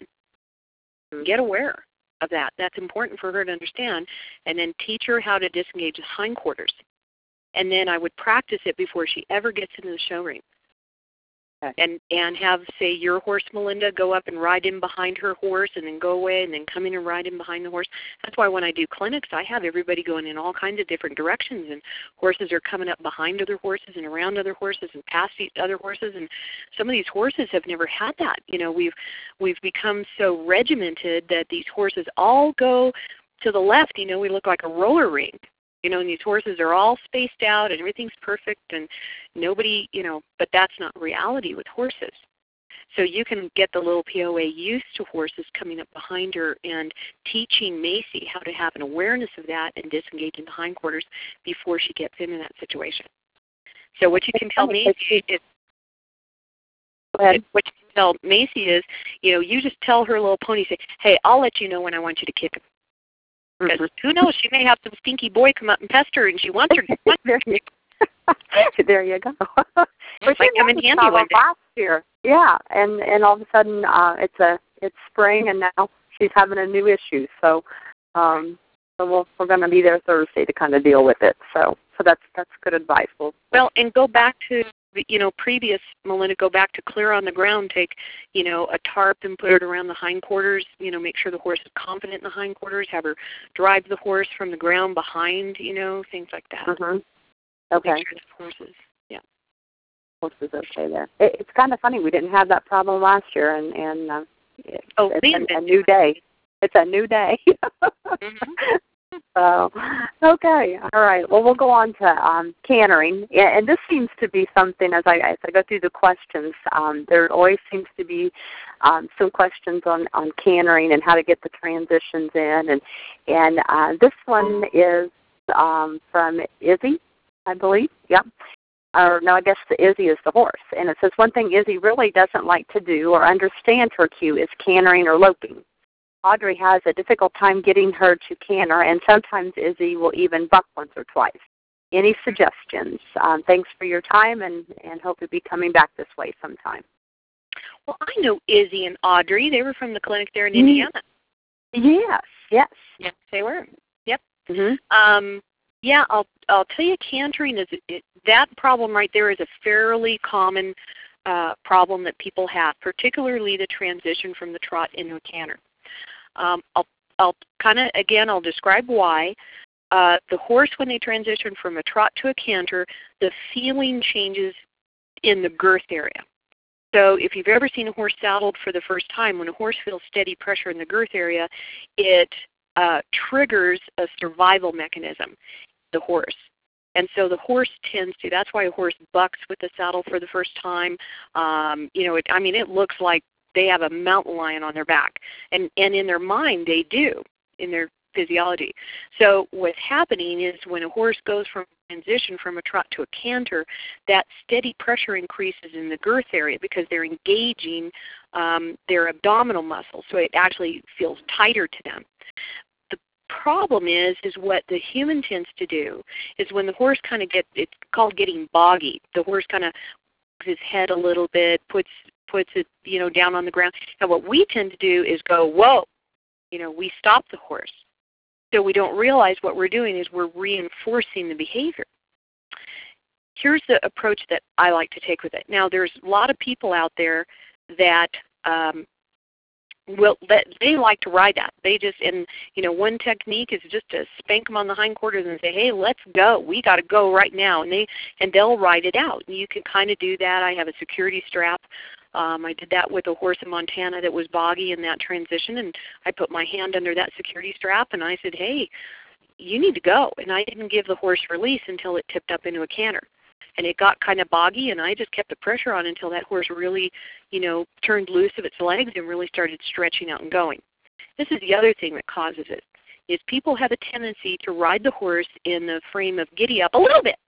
Get aware of that. That's important for her to understand, and then teach her how to disengage the hindquarters. And then I would practice it before she ever gets into the show ring. Okay. And and have, say, your horse, Melinda, go up and ride in behind her horse and then go away and then come in and ride in behind the horse. That's why when I do clinics, I have everybody going in all kinds of different directions, and horses are coming up behind other horses and around other horses and past other horses, and some of these horses have never had that. You know, we've we've become so regimented that these horses all go to the left. You know, we look like a roller rink. You know, and these horses are all spaced out and everything's perfect and nobody, you know, but that's not reality with horses. So you can get the little P O A used to horses coming up behind her and teaching Macy how to have an awareness of that and disengage in the hindquarters before she gets into that situation. So what you can tell Macy is, what you can tell Macy is, you know, you just tell her little pony, say, hey, I'll let you know when I want you to kick him. Because mm-hmm. who knows, she may have some stinky boy come up and pester her, and she wants her to punch her. There you go. But might come in handy one day. Last year, yeah, and and all of a sudden uh, it's a it's spring, and now she's having a new issue. So Um, so we'll, we're going to be there Thursday to kind of deal with it. So, so that's that's good advice. We'll, well, and go back to you know previous, Melinda. Go back to clear on the ground. Take you know a tarp and put it around the hindquarters. You know, make sure the horse is confident in the hindquarters. Have her drive the horse from the ground behind. You know, things like that. Mm-hmm. Okay. Make sure the horses. Yeah. Horse is okay there. It, it's kind of funny. We didn't have that problem last year, and and uh, it, oh, it's a, a new day. It's a new day. Mm-hmm. So, okay, all right. Well, we'll go on to um, cantering, yeah, and this seems to be something as I as I go through the questions. Um, there always seems to be um, some questions on, on cantering and how to get the transitions in, and and uh, this one is um, from Izzy, I believe. Yep. Or no, I guess the Izzy is the horse, and it says one thing Izzy really doesn't like to do or understand her cue is cantering or loping. Audrey has a difficult time getting her to canter, and sometimes Izzy will even buck once or twice. Any suggestions? Um, thanks for your time, and, and hope you'll be coming back this way sometime. Well, I know Izzy and Audrey. They were from the clinic there in Indiana. Yes, yes. Yes, they were. Yep. Mm-hmm. Um, yeah, I'll I'll tell you, cantering is it, that problem right there is a fairly common uh, problem that people have, particularly the transition from the trot into a canter. Um, I'll, I'll kind of, again, I'll describe why. Uh, the horse, when they transition from a trot to a canter, the feeling changes in the girth area. So if you've ever seen a horse saddled for the first time, when a horse feels steady pressure in the girth area, it uh, triggers a survival mechanism, the horse. And so the horse tends to, that's why a horse bucks with the saddle for the first time. Um, you know, it, I mean, it looks like they have a mountain lion on their back. And, and in their mind, they do, in their physiology. So what's happening is when a horse goes from transition from a trot to a canter, that steady pressure increases in the girth area because they're engaging um, their abdominal muscles. So it actually feels tighter to them. The problem is, is what the human tends to do is when the horse kind of gets, it's called getting boggy. The horse kind of his head a little bit, puts puts it, you know, down on the ground. And what we tend to do is go, whoa, you know, we stop the horse. So we don't realize what we're doing is we're reinforcing the behavior. Here's the approach that I like to take with it. Now, there's a lot of people out there that um, will that they like to ride that. They just, and you know, one technique is just to spank them on the hindquarters and say, "Hey, let's go. We got to go right now." And they and they'll ride it out. And you can kind of do that. I have a security strap. Um, I did that with a horse in Montana that was boggy in that transition, and I put my hand under that security strap, and I said, "Hey, you need to go." And I didn't give the horse release until it tipped up into a canter. And it got kind of boggy, and I just kept the pressure on until that horse really, you know, turned loose of its legs and really started stretching out and going. This is the other thing that causes it, is people have a tendency to ride the horse in the frame of giddy up a little bit.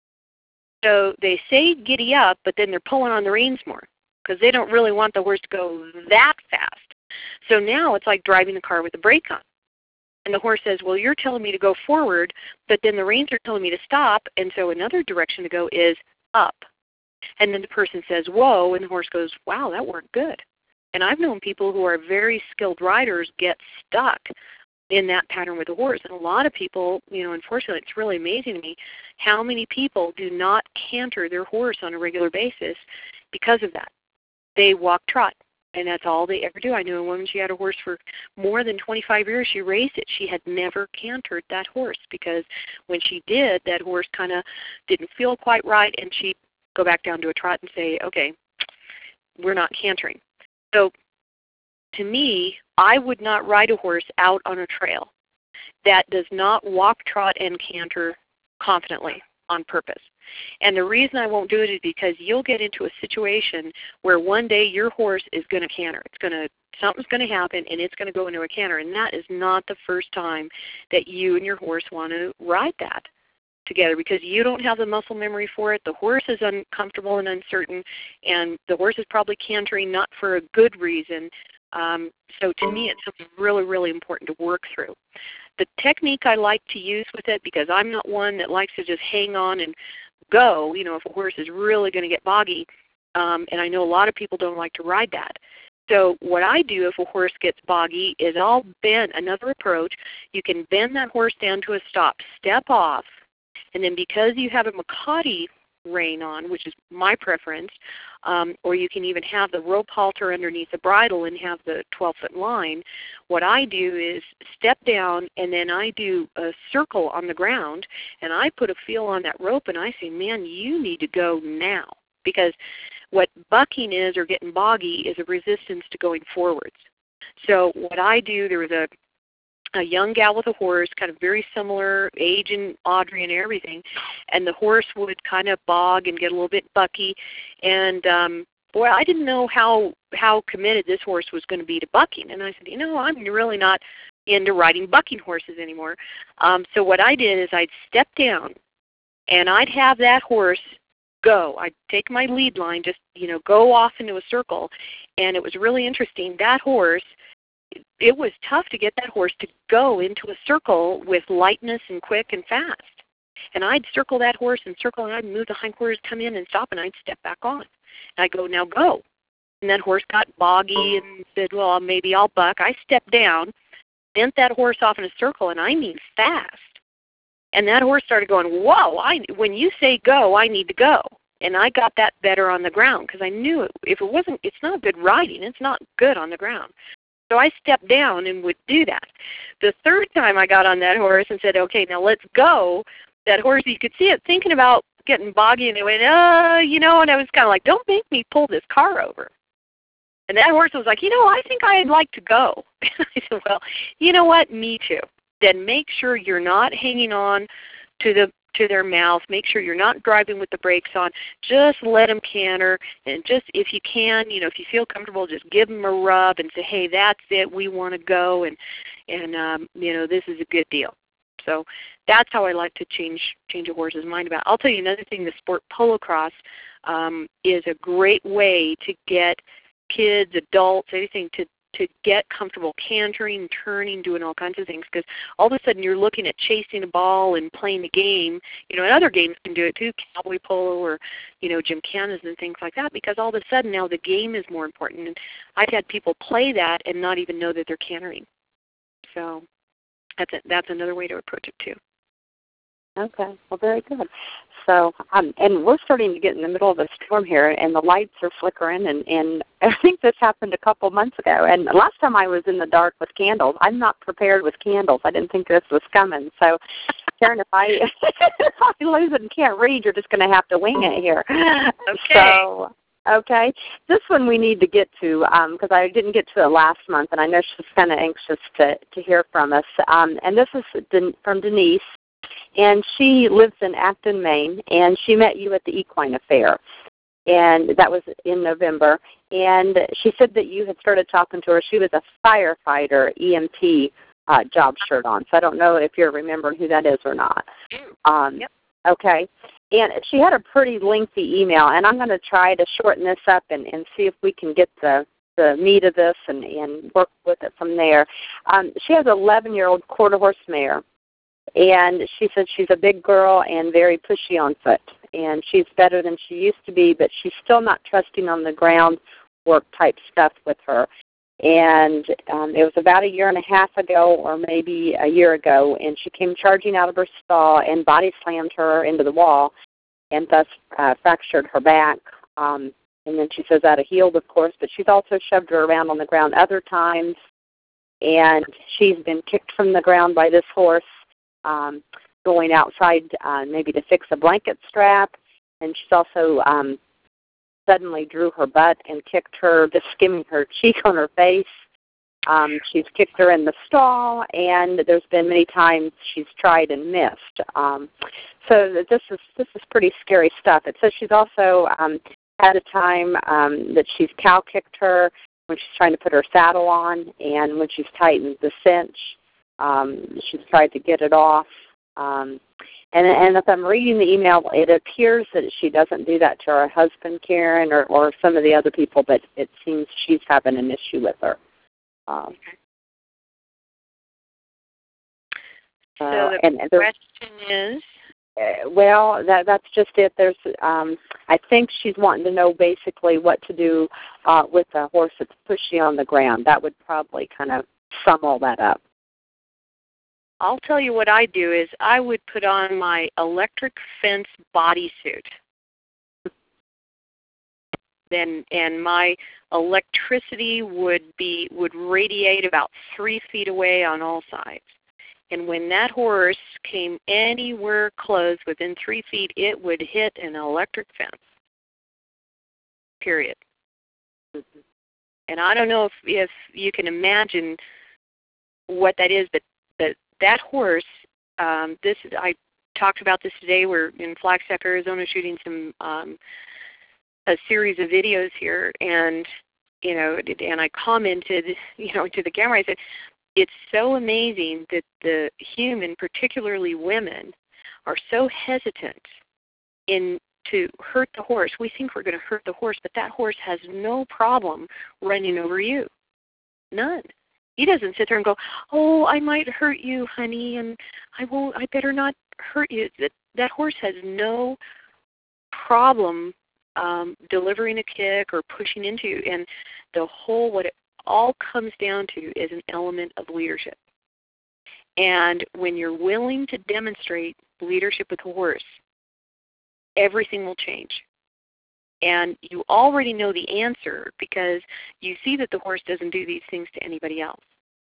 So they say giddy up, but then they're pulling on the reins more because they don't really want the horse to go that fast. So now it's like driving the car with the brake on. And the horse says, well, you're telling me to go forward, but then the reins are telling me to stop, and so another direction to go is up. And then the person says, whoa, and the horse goes, wow, that worked good. And I've known people who are very skilled riders get stuck in that pattern with the horse. And a lot of people, you know, unfortunately, it's really amazing to me how many people do not canter their horse on a regular basis because of that. They walk trot. And that's all they ever do. I knew a woman, she had a horse for more than twenty-five years. She raised it. She had never cantered that horse because when she did, that horse kind of didn't feel quite right, and she'd go back down to a trot and say, okay, we're not cantering. So to me, I would not ride a horse out on a trail that does not walk, trot, and canter confidently on purpose. And the reason I won't do it is because you'll get into a situation where one day your horse is going to canter. It's going to, something's going to happen, and it's going to go into a canter. And that is not the first time that you and your horse want to ride that together because you don't have the muscle memory for it. The horse is uncomfortable and uncertain, and the horse is probably cantering not for a good reason. Um, so to me, it's something really, really important to work through. The technique I like to use with it, because I'm not one that likes to just hang on and go, you know, if a horse is really going to get boggy, um, and I know a lot of people don't like to ride that. So what I do if a horse gets boggy is I'll bend, another approach, you can bend that horse down to a stop, step off, and then because you have a Makati rein on, which is my preference, um, or you can even have the rope halter underneath the bridle and have the twelve-foot line, what I do is step down and then I do a circle on the ground and I put a feel on that rope and I say, man, you need to go now. Because what bucking is or getting boggy is a resistance to going forwards. So what I do, there was a a young gal with a horse, kind of very similar age and Audrey and everything, and the horse would kind of bog and get a little bit bucky. And um, boy, I didn't know how how committed this horse was going to be to bucking. And I said, you know, I'm really not into riding bucking horses anymore. Um, so what I did is I'd step down, and I'd have that horse go. I'd take my lead line, just you know, go off into a circle, and it was really interesting. That horse, it was tough to get that horse to go into a circle with lightness and quick and fast. And I'd circle that horse and circle, and I'd move the hindquarters, come in and stop, and I'd step back on. And I'd go, now go. And that horse got boggy and said, well, maybe I'll buck. I stepped down, bent that horse off in a circle, and I mean fast. And that horse started going, whoa, I, when you say go, I need to go. And I got that better on the ground because I knew it, if it wasn't, it's not good riding. It's not good on the ground. So I stepped down and would do that. The third time I got on that horse and said, okay, now let's go, that horse, you could see it thinking about getting boggy, and it went, uh, you know, and I was kind of like, don't make me pull this car over. And that horse was like, you know, I think I'd like to go. I said, well, you know what, me too. Then make sure you're not hanging on to the to their mouth. Make sure you're not driving with the brakes on. Just let them canter, and just if you can, you know, if you feel comfortable, just give them a rub and say, hey, that's it, we want to go, and and um, you know, this is a good deal. So that's how I like to change change a horse's mind about. I'll tell you another thing. The sport polocrosse um, is a great way to get kids, adults, anything to to get comfortable cantering, turning, doing all kinds of things, because all of a sudden you're looking at chasing a ball and playing the game. You know, and other games can do it too, cowboy polo or, you know, gymkhanas and things like that, because all of a sudden now the game is more important. And I've had people play that and not even know that they're cantering. So that's a, that's another way to approach it too. Okay, well, very good. So, um, and we're starting to get in the middle of a storm here, and the lights are flickering, and, and I think this happened a couple months ago. And last time I was in the dark with candles, I'm not prepared with candles. I didn't think this was coming. So, Karen, if I, if I lose it and can't read, you're just going to have to wing it here. Okay. So, okay. This one we need to get to, because um, I didn't get to it last month, and I know she's kind of anxious to, to hear from us. Um, and this is Den- from Denise. And she lives in Acton, Maine, and she met you at the Equine Affair, and that was in November. And she said that you had started talking to her. She was a firefighter, E M T uh, job shirt on, so I don't know if you're remembering who that is or not. Um, yep. Okay. And she had a pretty lengthy email, and I'm going to try to shorten this up and, and see if we can get the, the meat of this and, and work with it from there. Um, she has an eleven-year-old quarter-horse mare. And she said she's a big girl and very pushy on foot. And she's better than she used to be, but she's still not trusting on the ground work type stuff with her. And um, it was about a year and a half ago or maybe a year ago, and she came charging out of her stall and body slammed her into the wall and thus uh, fractured her back. Um, and then she says that healed, of course, but she's also shoved her around on the ground other times. And she's been kicked from the ground by this horse. Um, going outside uh, maybe to fix a blanket strap, and she's also um, suddenly drew her butt and kicked her, just skimming her cheek on her face. Um, she's kicked her in the stall, and there's been many times she's tried and missed. Um, so this is this is pretty scary stuff. It says she's also um, had a time um, that she's cow kicked her when she's trying to put her saddle on, and when she's tightened the cinch. Um, she's tried to get it off. Um, and, and if I'm reading the email, it appears that she doesn't do that to her husband, Karen, or, or some of the other people, but it seems she's having an issue with her. Um, so uh, the and question is, Uh, well, that that's just it. There's, um, I think she's wanting to know basically what to do uh, with a horse that's pushy on the ground. That would probably kind of sum all that up. I'll tell you what I do is I would put on my electric fence bodysuit. Then and my electricity would be would radiate about three feet away on all sides. And when that horse came anywhere close within three feet, it would hit an electric fence. Period. Mm-hmm. And I don't know if, if you can imagine what that is, but, but that horse, um, this is, I talked about this today. We're in Flagstaff, Arizona, shooting some um, a series of videos here, and you know, and I commented, you know, to the camera. I said, it's so amazing that the human, particularly women, are so hesitant in to hurt the horse. We think we're going to hurt the horse, but that horse has no problem running over you. None. He doesn't sit there and go, "Oh, I might hurt you, honey, and I won't. I better not hurt you." That that horse has no problem um, delivering a kick or pushing into you, and the whole what it all comes down to is an element of leadership. And when you're willing to demonstrate leadership with a horse, everything will change. And you already know the answer because you see that the horse doesn't do these things to anybody else.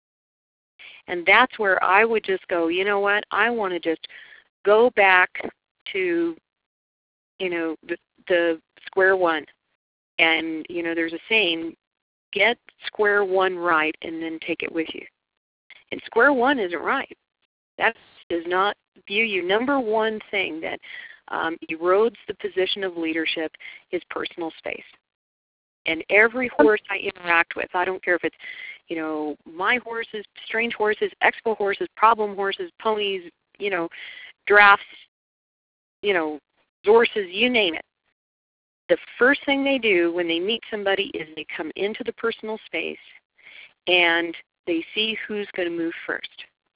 And that's where I would just go, you know what, I want to just go back to, you know, the, the square one. And, you know, there's a saying, get square one right and then take it with you. And square one isn't right. That does not view you. Number one thing that um, erodes the position of leadership is personal space. And every horse I interact with, I don't care if it's, you know, my horses, strange horses, expo horses, problem horses, ponies, you know, drafts, you know, horses, you name it. The first thing they do when they meet somebody is they come into the personal space and they see who's going to move first.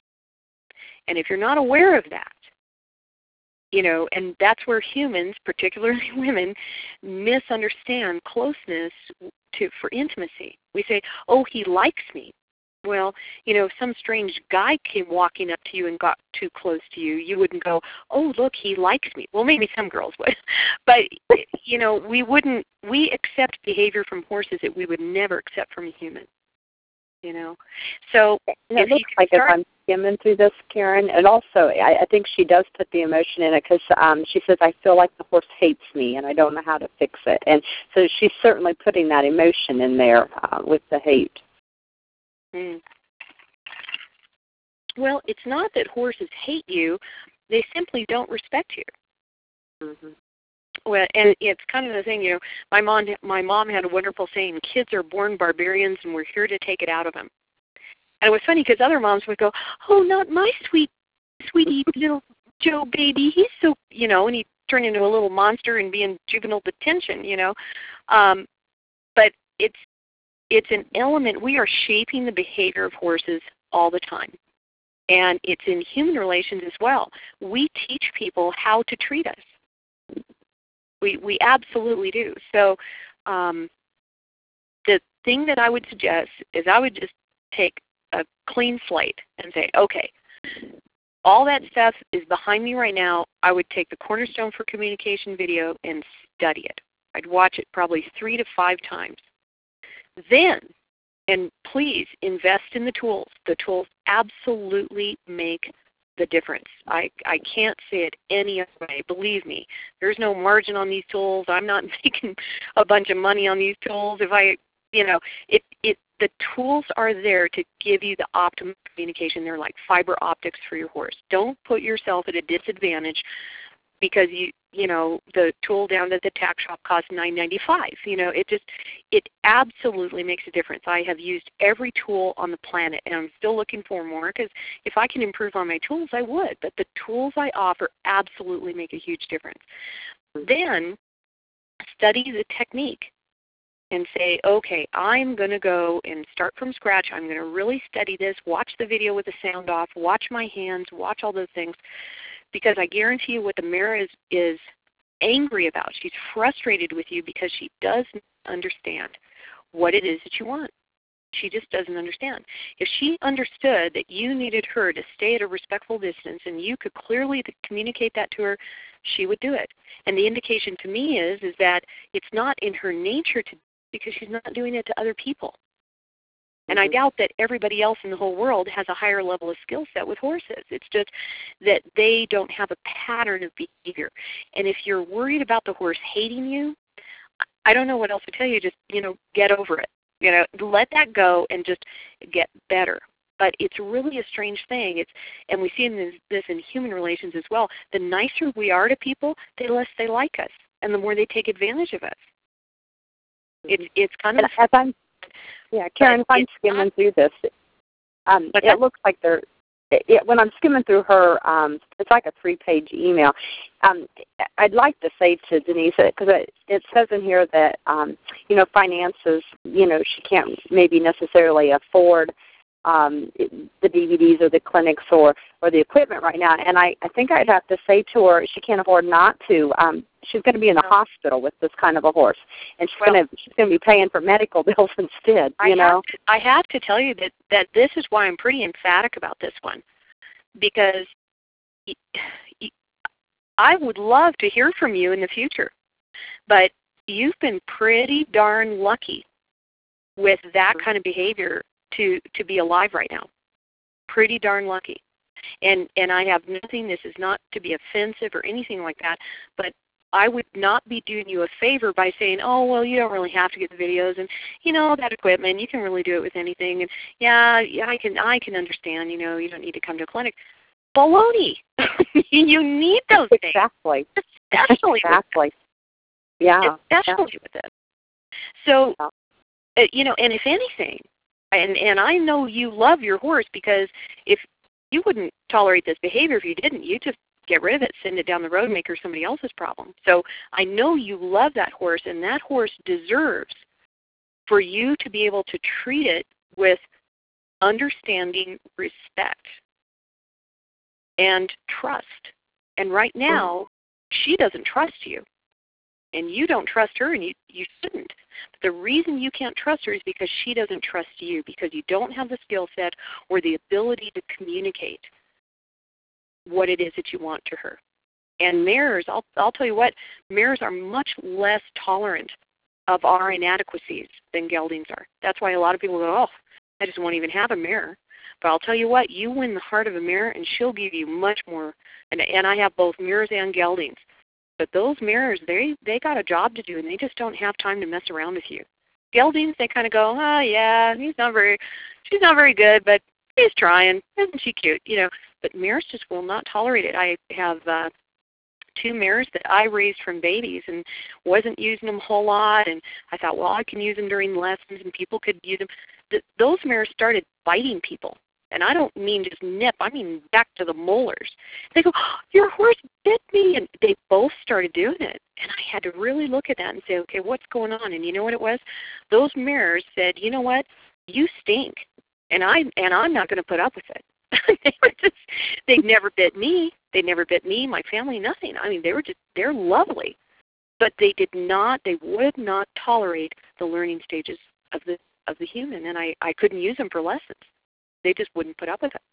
And if you're not aware of that, you know, and that's where humans, particularly women, misunderstand closeness to for intimacy. We say, "Oh, he likes me." Well, you know, if some strange guy came walking up to you and got too close to you, you wouldn't go, "Oh, look, he likes me." Well, maybe some girls would. But, you know, we wouldn't, we accept behavior from horses that we would never accept from a human, you know. So and it looks like start, if I'm skimming through this, Karen, and also I, I think she does put the emotion in it because um, she says, "I feel like the horse hates me and I don't know how to fix it." And so she's certainly putting that emotion in there uh, with the hate. Mm. Well, it's not that horses hate you. They simply don't respect you. Mm-hmm. Well, and it's kind of the thing, you know, my mom, my mom had a wonderful saying, "Kids are born barbarians and we're here to take it out of them." And it was funny because other moms would go, "Oh, not my sweet, sweetie little Joe baby. He's so," you know, and he'd turn into a little monster and be in juvenile detention, you know. Um, but it's, It's an element. We are shaping the behavior of horses all the time. And it's in human relations as well. We teach people how to treat us. We we absolutely do. So um, the thing that I would suggest is I would just take a clean slate and say, okay, all that stuff is behind me right now. I would take the Cornerstone for Communication video and study it. I'd watch it probably three to five times. Then, and please invest in the tools. The tools absolutely make the difference. I, I can't say it any other way. Believe me, there's no margin on these tools. I'm not making a bunch of money on these tools. If I, you know, it, it, the tools are there to give you the optimum communication. They're like fiber optics for your horse. Don't put yourself at a disadvantage because you, you know, the tool down at the tack shop costs nine ninety-five. You know, it just, it absolutely makes a difference. I have used every tool on the planet, and I'm still looking for more because if I can improve on my tools, I would. But the tools I offer absolutely make a huge difference. Then study the technique and say, okay, I'm going to go and start from scratch. I'm going to really study this, watch the video with the sound off, watch my hands, watch all those things. because I guarantee you what the mare is, is angry about. She's frustrated with you because she doesn't understand what it is that you want. She just doesn't understand. If she understood that you needed her to stay at a respectful distance and you could clearly communicate that to her, she would do it. And the indication to me is is that it's not in her nature to, because she's not doing it to other people. And I doubt that everybody else in the whole world has a higher level of skill set with horses. It's just that they don't have a pattern of behavior. And if you're worried about the horse hating you, I don't know what else to tell you. Just, you know, get over it. You know, let that go and just get better. But it's really a strange thing. It's, and we see in this, this in human relations as well. The nicer we are to people, the less they like us, and the more they take advantage of us. It's it's kind of. As I'm, yeah, Karen, if I'm skimming not, through this, um, it that? looks like they're. It, when I'm skimming through her, um, it's like a three-page email. Um, I'd like to say to Denise, because it, it says in here that, um, you know, finances, you know, she can't maybe necessarily afford um, the D V Ds or the clinics or, or the equipment right now. And I, I think I'd have to say to her she can't afford not to. Um, she's going to be in the no. hospital with this kind of a horse, and she's well, going to she's going to be paying for medical bills instead. You I know, have to, I have to tell you that, that this is why I'm pretty emphatic about this one, because I would love to hear from you in the future, but you've been pretty darn lucky with that kind of behavior to, to be alive right now. Pretty darn lucky. And and I have nothing, this is not to be offensive or anything like that, but I would not be doing you a favor by saying, oh, well, you don't really have to get the videos, and, you know, that equipment, you can really do it with anything, and, yeah, yeah I can I can understand, you know, you don't need to come to a clinic. Baloney. You need those things. Exactly. Especially exactly. with it. Yeah. Especially yeah. with it. So, yeah. uh, you know, and if anything, and, and I know you love your horse, because if you wouldn't tolerate this behavior if you didn't, you just get rid of it, send it down the road, and make her somebody else's problem. So I know you love that horse, and that horse deserves for you to be able to treat it with understanding, respect, and trust. And right now, she doesn't trust you, and you don't trust her, and you, you shouldn't. But the reason you can't trust her is because she doesn't trust you, because you don't have the skill set or the ability to communicate what it is that you want to her. And mares, I'll, I'll tell you what, mares are much less tolerant of our inadequacies than geldings are. That's why a lot of people go, oh, I just won't even have a mare. But I'll tell you what, you win the heart of a mare, and she'll give you much more. And, and I have both mares and geldings. But those mares, they they got a job to do, and they just don't have time to mess around with you. Geldings, they kind of go, oh, yeah, he's not very, she's not very good, but he's trying. Isn't she cute? You know. But mares just will not tolerate it. I have uh, two mares that I raised from babies and wasn't using them a whole lot. And I thought, well, I can use them during lessons and people could use them. Th- those mares started biting people. And I don't mean just nip. I mean back to the molars. They go, oh, your horse bit me. And they both started doing it. And I had to really look at that and say, okay, what's going on? And you know what it was? Those mares said, you know what? You stink. And, I, and I'm not going to put up with it. they were just, they never bit me. They never bit me, my family, nothing. I mean, they were just, they're lovely. But they did not, they would not tolerate the learning stages of the of the human. And I, I couldn't use them for lessons. They just wouldn't put up with it.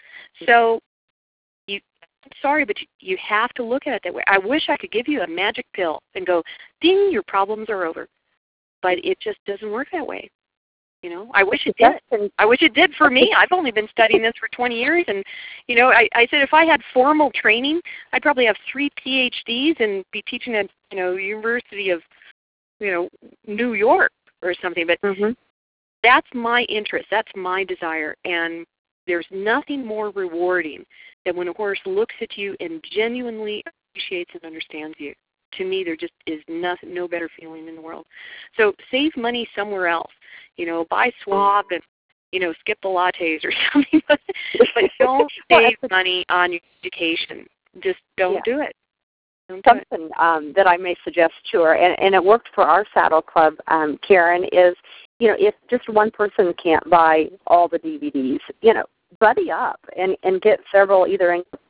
So, you, I'm sorry, but you, you have to look at it that way. I wish I could give you a magic pill and go, ding, your problems are over. But it just doesn't work that way. You know, I wish it did. I wish it did for me. I've only been studying this for twenty years, and you know, I, I said if I had formal training, I'd probably have three P H Ds and be teaching at you know University of you know New York or something. But mm-hmm. That's my interest. That's my desire, and there's nothing more rewarding than when a horse looks at you and genuinely appreciates and understands you. To me, there just is nothing, no better feeling in the world. So save money somewhere else. You know, buy Swab and, you know, skip the lattes or something. But don't save money on your education. Just don't yeah. do it. Don't do Something it. Um, that I may suggest to her, and, and it worked for our saddle club, um, Karen, is, you know, if just one person can't buy all the D V Ds, you know, buddy up and, and get several either in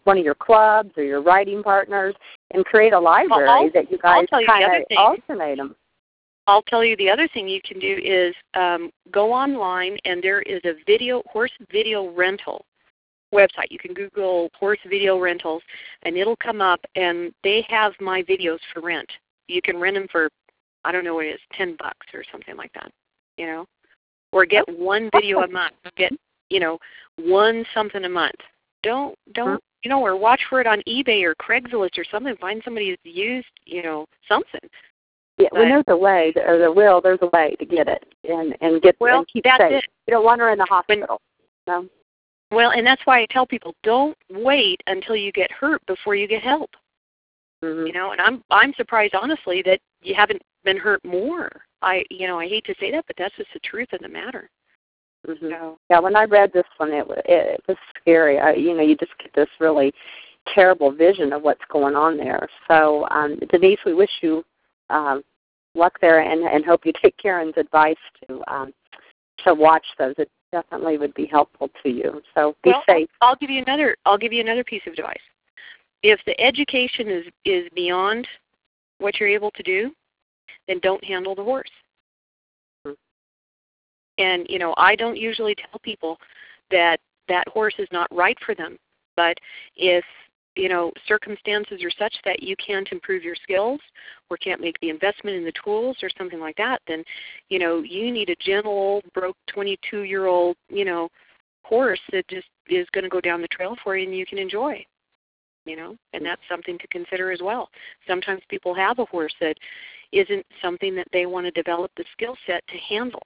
one of your clubs or your riding partners and create a library I'll, that you guys kind of alternate them. I'll tell you the other thing you can do is um, go online, and there is a video horse video rental website. You can Google horse video rentals, and it'll come up, and they have my videos for rent. You can rent them for, I don't know what it is, ten bucks or something like that, you know, or get one video a month. Get, you know, one something a month. Don't don't you know, or watch for it on eBay or Craigslist or something. Find somebody who's used, you know, something. Yeah, but, when there's a way, or there will, there's a way to get it and and get well, and keep that's safe. It. You don't want her in the hospital. When, no. Well, and that's why I tell people, don't wait until you get hurt before you get help. Mm-hmm. You know, and I'm I'm surprised honestly that you haven't been hurt more. I you know I hate to say that, but that's just the truth of the matter. Mm-hmm. So, yeah, when I read this one, it was it, it was scary. I, you know, you just get this really terrible vision of what's going on there. So, um, Denise, we wish you um, luck there, and, and hope you take Karen's advice to um, to watch those. It definitely would be helpful to you. So be well, safe. I'll, I'll give you another. I'll give you another piece of advice. If the education is is beyond what you're able to do, then don't handle the horse. Mm-hmm. And you know, I don't usually tell people that that horse is not right for them. But if you know, circumstances are such that you can't improve your skills or can't make the investment in the tools or something like that, then, you know, you need a gentle, old, broke twenty-two-year-old, you know, horse that just is going to go down the trail for you and you can enjoy, you know, and that's something to consider as well. Sometimes people have a horse that isn't something that they want to develop the skill set to handle.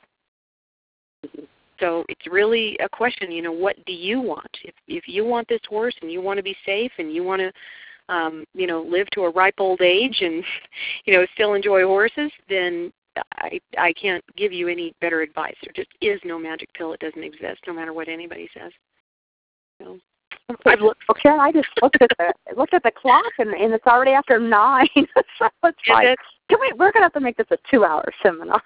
So it's really a question, you know, what do you want? If if you want this horse and you want to be safe and you want to, um, you know, live to a ripe old age and, you know, still enjoy horses, then I I can't give you any better advice. There just is no magic pill. It doesn't exist, no matter what anybody says. So, I've looked. Okay, I just looked at the looked at the clock and, and it's already after nine. So it's is like, it? can we? We're gonna have to make this a two-hour seminar.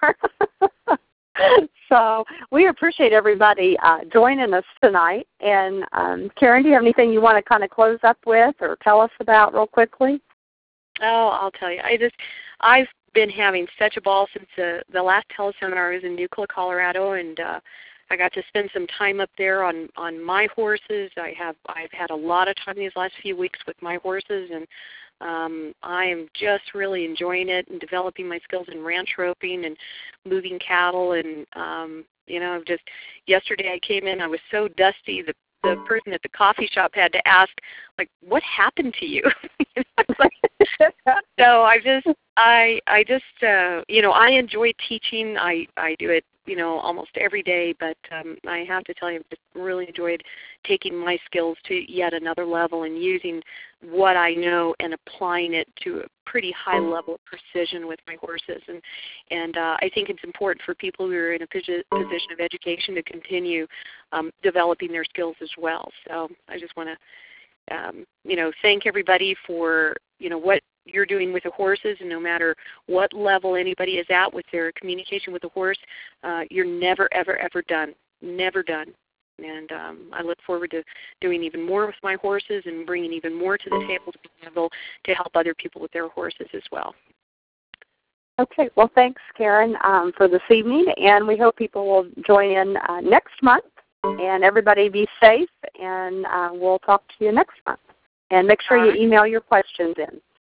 So we appreciate everybody uh, joining us tonight. And um, Karen, do you have anything you want to kind of close up with or tell us about real quickly? Oh, I'll tell you. I just, I've been having such a ball since the, the last teleseminar. I was in Nucla, Colorado, and uh, I got to spend some time up there on, on my horses. I have, I've had a lot of time these last few weeks with my horses, and Um, I am just really enjoying it and developing my skills in ranch roping and moving cattle. And, um, you know, just yesterday I came in, I was so dusty, the, the person at the coffee shop had to ask, like, what happened to you? You know, like, so I just, I, I just, uh, you know, I enjoy teaching. I, I do it, you know, almost every day, but um, I have to tell you, I've just really enjoyed taking my skills to yet another level and using what I know and applying it to a pretty high level of precision with my horses. And and uh, I think it's important for people who are in a posi- position of education to continue um, developing their skills as well. So I just want to, um, you know, thank everybody for, you know, what you're doing with the horses, and no matter what level anybody is at with their communication with the horse, uh, you're never, ever, ever done. Never done. And um, I look forward to doing even more with my horses and bringing even more to the table to be able to help other people with their horses as well. Okay. Well, thanks, Karen, um, for this evening, and we hope people will join in uh, next month. And everybody be safe, and uh, we'll talk to you next month. And make sure you email your questions in.